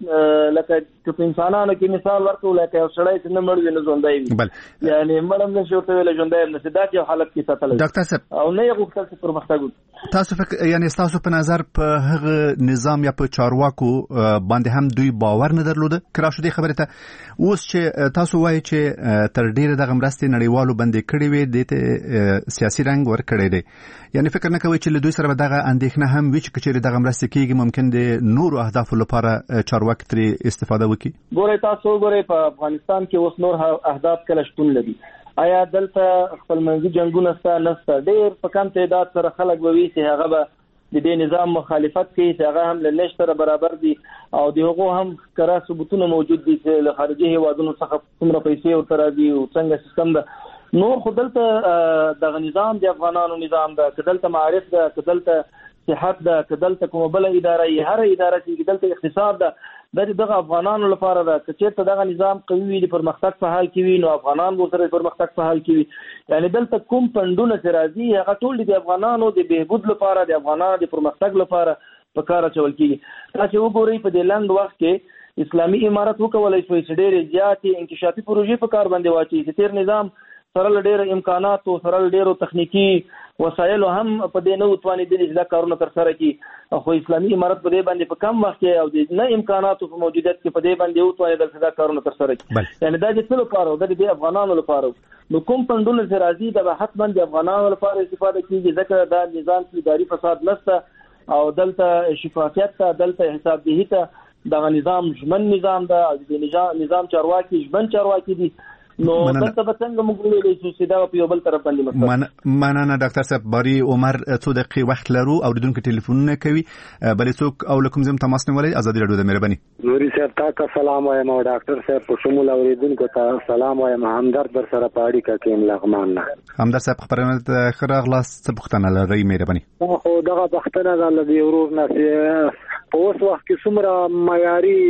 نه لکه په انسانانو کې مثال ورکړو لکه یو سړی چې نه مړ وي نه ژوندی وي، یعنی مړ هم نشي ورته ویلی ژوندی هم نشي، داسې یو حالت کې ساتلی ډاکټر صاحب او نه یې غوښتل چې پرمختګ وکړي. تاسو فکر یعنی تاسو په نظر په هغه نظام یا په چارواکو باندې هم دوی باور نه درلوده؟ کرا شو دې خبره ته اوس چې تاسو وایي چې تر ډیره دغه مرستې نړیوالو بندې کړې وي، دې ته سیاسي رنګ ورکړی دی، یعنی فکر نه کوي چې له دوی سره به دغه اندېښنه هم وي چې که چېرې دغه مرستې کېږي ممکن د نورو اهدافو لپاره چارواکي ترې استفاده وکړي؟ ګورئ تاسو وګورئ په افغانستان کې اوس نور اهداف کله شتون لري. آیا دلته خپلمنځي جنګونه شته؟ نشته. ډېر په کم تعداد سره خلک به وي چې هغه به د دې نظام مخالفت کوي چې هغه هم له نشت سره برابر دي او د هغو هم ښکاره ثبوتونه موجود دي چې له خارجي هیوادونو څخه څومره پیسې ورته راځي او څنګه سیستم ده. نور خو دلته دغه نظام د افغانانو نظام ده، که دلته معارف ده، که دلته صحت ده، که دلته کومه بله اداره یي، هر اداره چې دلته اقتصاد ده، دا دغه افغانانو لپاره ده. که چېرته دغه نظام قوي وي، د پرمختګ په حال کې وي، نو افغانان به ورسره د پرمختګ په حال کې وي. یعنی دلته کوم فنډونه چې راځي هغه ټول د افغانانو د بهبود لپاره، د افغانانو د پرمختګ لپاره په کار اچول کېږي. تاسو وګورئ په دې لنډ وخت کې اسلامي امارت وکولای شوی چې ډېرې زیاتې انکشافي پروژې په کار باندې واچوي چې تیر نظام سره له ډېرو امکاناتو، سره له ډېرو تخنیکي وسایلو هم په دې نه وتوانېدلي چې دا کارونه ترسره کړي، خو اسلامي امارت په دې باندې په کم وخت کې او د نه امکاناتو په موجودیت کې په دې باندې وتوانېدل چې دا کارونه ترسره کړي. یعنی دا د څه لپاره و؟ دا د افغانانو لپاره. نو کوم فنډونه چې راځي دا به حتما د افغانانو لپاره استفاده کېږي، ځکه دا نظام کې اداري فساد نشته او دلته شفافیت ته، دلته حسابدهي ته، دغه نظام ژمن نظام ده او د نظام چارواکي ژمن چارواکي دي. نو دلته به څنګه موږ ویلی شو چې دا په یو بل طرف باندې مسله. مننه ډاکټر صاحب. باري عمر څو دقیقې وخت لرو، اورېدونکي ټلیفونونه کوي، بلې څوک او له کوم ځای تماس نیولی؟ ازادي راډیو د مهرباني. نوري صاحب تا ته سلام وایم او ډاکټر صاحب په شمول اورېدونکو ته سلام وایم. همدرد در سره په اړیکه کې یم لغمان نه. همدرد صاحب خبرونه ته ښه راغلاست. څه پوښتنه لرئ مهرباني؟ خو دغه پوښتنه ده له دې ورور نه چې په اوس وخت کې څومره معیاري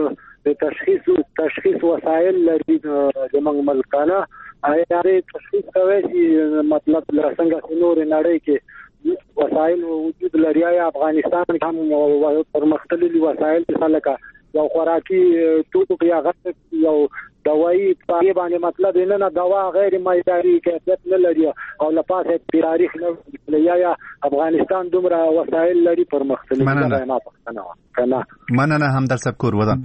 د تشخیص تشخیص وسایل لري زموږ ملکانه، آیا تشخیص کوي چې مطلب څنګه نور نړۍ کې وسایل وجود لري؟ آیا افغانستان هم پرمختللي وسایل خلک یو خوراکي توکو یا غټ یو دوايي په باندې مطلب نه نه دوا غیر معیاري کیفیت نه لري او لپاره تاریخ نه یا افغانستان دومره وسایل لري پرمختللي نه پښتنه مننه. همدرد صاحب کور ودان.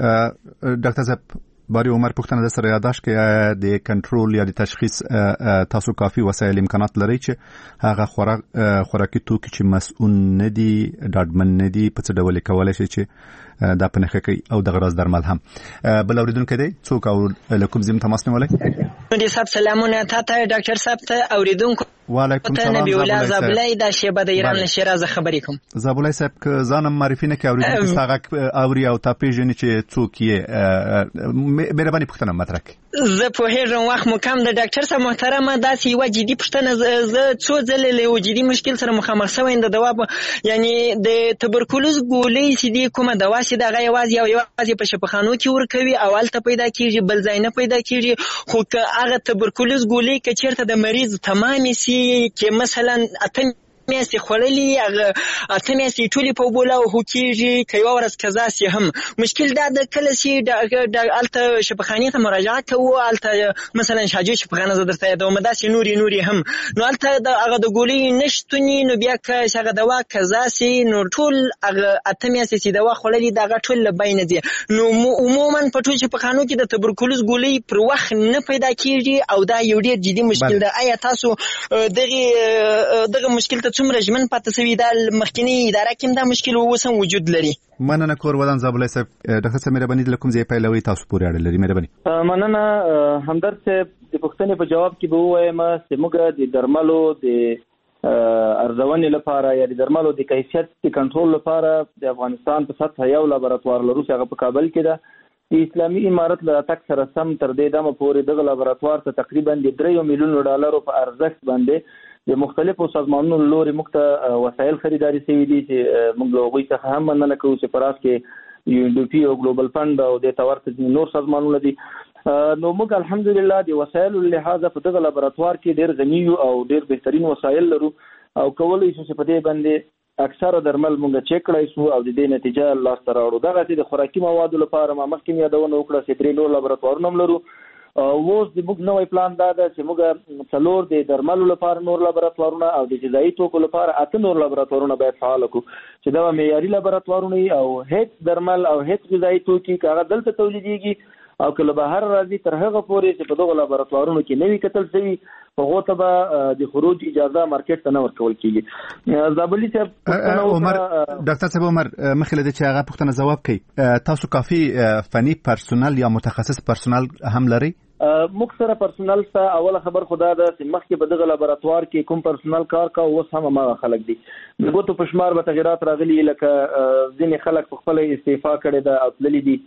ډاکټر صاحب باري عمر پوښتنه در سره یاداشت کې د کنټرول یا د تشخیص تاسو کافي وسایل امکانات لري چې هغه خوراک خوراکي توکي چې مسؤل نه دي، ډاډمن نه دي، په څه ډول کولای شي چې دا په نښه کوي او د غراض درمل هم. بل اوریدونکو دی څوک او له کوم ځای تماس نیولی؟ نو صاحب سلامونه تا ته ډاکټر صاحب ته اوریدونکو وعلیکم السلام نبی الله زابلای د شیبه د ایران شیراز خبرې کوم. زابلای صاحب که ځانم معرفي نه کوي اوریدونکو څنګه اوري او تا پیژنې چې څوک یې مهرباني پوښتنه مطرح کړئ. زه پوهېږم وخت مو کم د ډاکټر صاحب محترمه داسې یوه جدي پوښتنه زه څو ځلې له یو جدي مشکل سره مخامخ شوی یم د دوا یعنې د تبرکلوز ګولۍ چې دي کومه دوا چې د هغه یوازې او یوازې په شفاخانو کې ورکوي او هلته پیدا کېږي بل ځای نه پیدا کېږي. خو که هغه تبرکلوز ګولۍ که چېرته د مریض تمامې سي چې مثلا اته میاشتې خوړلي هغه اته میاشتې ټولې په اوبو لاهو کېږي که یوه ورځ قضا سي هم مشکل دا د کله چې هلته شفاخانې ته مراجعه کوو هلته مثلا شاجوی شفاخانه زه درته یادوم داسې نورې نورې هم نو هلته د هغه د ګولۍ نشتوني نو بیا که هغه دوا قضا سي نو ټول هغه اته میاشتې چې دوا خوړلي د هغه ټول له بینه ځي. نو عموما په ټول شفاخانو کې د تبرکلوز ګولۍ پر وخت نه پیدا کېږي او دا یو ډېر جدي مشکل ده. آیا تاسو دغه دغه مشکل ته څومره ژمن پاتې شوي دا مخکینی اداره کې هم دا مشکل اوس هم وجود لري؟ مننه کور ودان زابلای صاحب. ډاکټر صاحب مهرباني د کوم ځای پیلوي تاسو پورې اړه لري؟ مهرباني. مننه همدرد صاحب د پوښتنې په جواب کې به ووایم چې موږ د درملو د ارزونې لپاره یا د درملو د کیفیت د کنټرول لپاره د افغانستان په سطحه یو لابراتوار لرو چې هغه په کابل کې ده. د اسلامي امارت له راتګ سره سم تر دې دمه پورې دغه لابراتوار ته تقریبا د دریو میلیونو ډالرو په ارزښت باندې د مختلفو سازمانونو لوري موږ ته وسایل خریداري شوي دي چې موږ له هغوی څخه هم مننه کوو چې په راس کې یو ان ډي پي او ګلوبل فنډ او دې ته ورته نور سازمانونه دي. نو موږ الحمدلله د وسایلو له لحاظه په دغه لابراتوار کې ډېر غني یو او ډېر بهترین وسایل لرو او کولی شو چې په دې باندې اکثره درمل موږ چیک کړای شو او د دې نتیجه لاسته راوړو. دغه چې د خوراکي موادو لپاره ما مخکې یادونه وکړه چې درې نور لابراتوارونه هم لرو. اوس د موږ نوی پلان دا ده چې موږ څلور د درملو لپاره نور لابراتوارونه او د غذایي توکو لپاره اته نور لابراتوارونه باید فعال کړو چې دا معیاري لابراتوارونه او هیڅ درمل او هیڅ غذایي توکي هغه دلته تولیدېږي او کله بهر راځي تر هغه پورې چې په دغه لابراتوارونو کې نوي کتل شوي هغو ته به د خروج اجازه مارکیټ ته نه ورکول کېږي. زابلي صاحب عمر ډاکټر صاحب عمر مخکې له دې چې هغه پوښتنه ځواب کړي تاسو کافي فني پرسونل یا متخصص پرسونل هم لري؟ موږ سره پرسونل ته اوله خبر خدا ده چې مخکې په دغه لابراتوار کې کوم پرسونل کار کوي اوس هم هغه خلک دي. د ګوتو په شمار به تغیرات راغلي لکه ځینې خلک په خپله استعفا کړې ده او تللي دي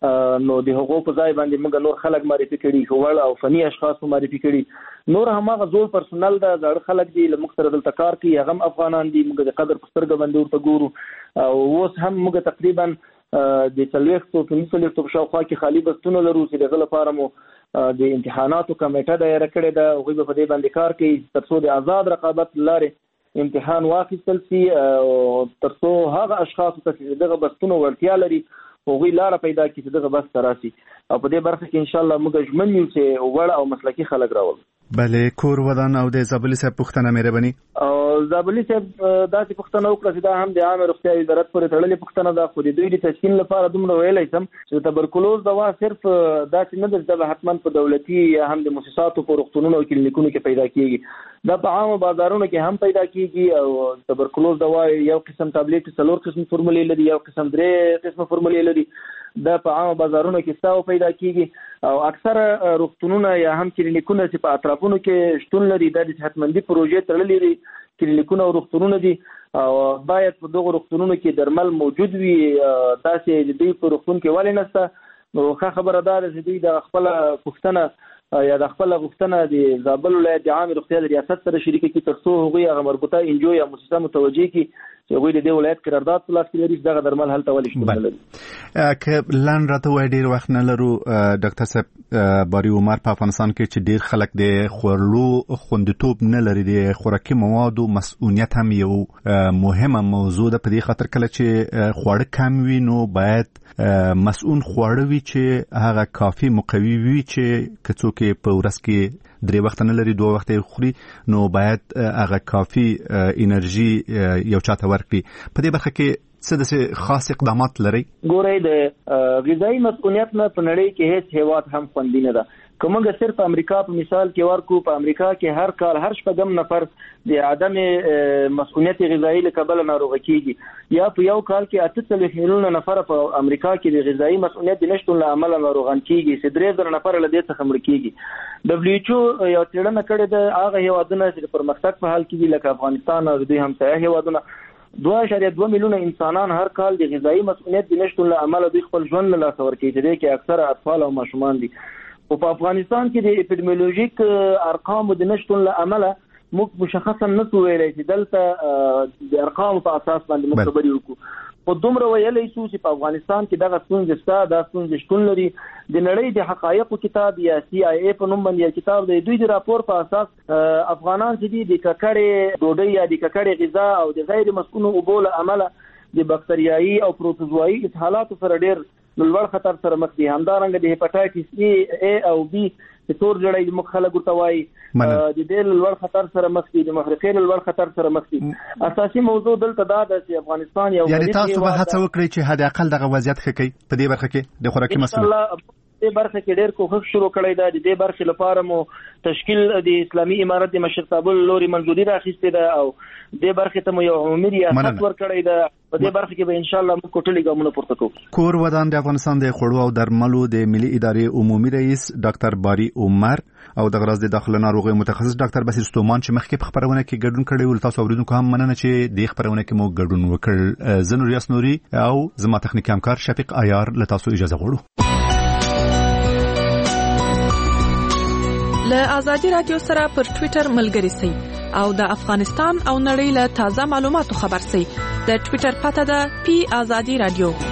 نو د هغو په ځای باندې موږ نور خلک معرفي کړي وړ او فني اشخاص معرفي کړي. نور هماغه زوړ پرسونل ده زاړه خلک دي له موږ سره دلته کار کوي هغه هم افغانان دي موږ د قدر په سترګه باندې ورته ګورو او اوس هم موږ تقریبا د څلوېښتو پنځه څلوېښتو په شاوخوا کې خالي بستونه لرو چې دغه لپاره مو د امتحاناتو کمیټه دایره کړې ده هغوی به په دې باندې کار کوي تر څو د آزاد رقابت لارې امتحان واخیستل شي تر څو هغه اشخاصو ته چې دغه بستونه وړتیا لري هغوی لاره پیدا کړي چې دغه بس ته راسي او په دې برخه کې انشاءالله موږ ژمن یو چې وړ او مسلکي خلک راولو. بله کور ودان او د زابلي صاحب پوښتنه مهرباني. او زابلي صاحب داسې پوښتنه وکړه چې دا هم د عامه روغتیا ادارت پورې تړلې پوښتنه ده خو د دوی د تشکیل لپاره دومره ویلی شم چې د تبرکلوز دوا صرف داسې نه ده چې دا حتما په دولتي یا هم د مؤسساتو په روغتونونو او کلینیکونو کې پیدا کېږي دا په عامو بازارونو کې هم پیدا کېږي او تبرکلوز دوا یو قسم ټابلیټ څلور قسم فورمولې لري یو قسم درې قسمه فورمولې لري دا په عامو بازارونو کې ستاسو پیدا کېږي او اکثره روغتونونه یا هم کلینیکونه چې په اطرافونو کې شتون لري دا د صحتمندي پروژې تړلې دي کلینیکونه او روغتونونه دي او باید په دغه روغتونونو کې درمل موجود وي تاسې د دوی په روغتون کې ولې نشته نو ښه خبره دا ده چې دوی د خپله پوښتنه یا د خپل غوښتنه د زابل ولایت د عامه روغتیا د ریاست سره شریکه کړي تر څو هغوی هغه مربوطه انجو یا مؤسسه متوجه کړي چې هغوی د دې ولایت قرارداد په لاس کې لري دغه درمل هلته ولې شتون نه لري. که لاند راته وایي ډېر وخت نه لرو ډاکټر صاحب باري عمر په افغانستان کې چې ډېر خلک د خوړلو خوندیتوب نه لري د خوراکي موادو مسؤلیت هم یو مهمه موضوع ده په دې خاطر کله چې خواړه کم وي نو باید مسؤل خواړه وي چې هغه کافي مقوي وي چې که څوک په ورځ کې درې وخت نه لري دوه وخت خوري نو باید هغه کافي انرژي یو چاته ورکړي. په دې برخه کې څه د خاص اقدامات لري؟ ګورئ د غذایي مسؤلیت نه په نړۍ کې هیڅ هیواد هم خوندي نه ده کومه صرف امریکا په مثال کې ورکو په امریکا کې هر کال هر شپږم نفر د عدم مسؤلیت غذایی له کبله ناروغ کیږي یا په یو کال کې اته څلوېښت میلیونه نفر په امریکا کې د غذایی مسؤلیت د نشټون له امله ناروغان کیږي چې درې زره نفر له دې څخه مړ کیږي دبليو ایچ او یو څېړنه کړې ده هغه هیوادونه چې پرمختګ په حال کې دي لکه افغانستان او د دوی همسایه هیوادونه دوه اعشاریه دوه میلیونه انسانان هر کال د غذایی مسؤلیت د نشټون له امله دوی خپل ژوند له لاسه ورکوي چې کې اکثره اطفال او ماشومان دي او په افغانستان کې د اپیډمیولوژیک ارقام د نشټون له امله موږ مشخصا نه ویلای چې دلته د ارقام په اساس باندې موږ خبرې وکړو په دومره ویلای شو چې په افغانستان کې دغه ستونزې شته دا ستونزې شتون لري د نړۍ د حقایقو کتاب یا سی آی ای په نوم باندې کتاب دی دوی د راپور په اساس افغانان چې دي د ککړې ډوډۍ یا د ککړې غذا او د غیر مسکونو اوبو له امله د باکتریایي او پروتوزوایي اسهالاتو سره ډېر لوړ خطر سره مخ دي همدارنګه د هپاتایټس ای او بی چې تور جوړای د مخ خلک ورته وایي د دې لوړ خطر سره مخ دي د محرقې لوړ خطر سره مخ دي اساسي موضوع دلته دا ده چې افغانستان یو یعنی تاسو به هڅه وکړئ چې حد اقل دغه وضعیت ښه کړئ په دې برخه کې د خوراکي مسلو دې برخه کې ډېر کوښښ شروع کړی دا د دې برخې لپاره مو تشکیل د اسلامي امارت د مشرتابه لوري منځوري راخیستې ده او دې برخې ته مو یو عمومي ریاست ورکړی ده په دې برخه کې به ان شاء الله موږ کوټلي ګامونه پورته کوو کور ودان د افغانستان د خوړو او درملو د ملي ادارې عمومي رئیس ډاکټر باری عمر او د غرض د داخله ناروغي متخصص ډاکټر بصیر ستومان چې مخکې په خبرونه کې ګډون کړی ول تاسو اوریدونکو هم مننه چې د خبرونه کې مو ګډون وکړ زنور یاسنوري او زما تخنیکی همکار شفیق عیار له تاسو اجازه غواړو له ازادي رادیو سره پر ټوئیټر ملګري سئ او د افغانستان او نړۍ له تازه معلوماتو خبر سئ د ټوئیټر پته ده پی ازادي رادیو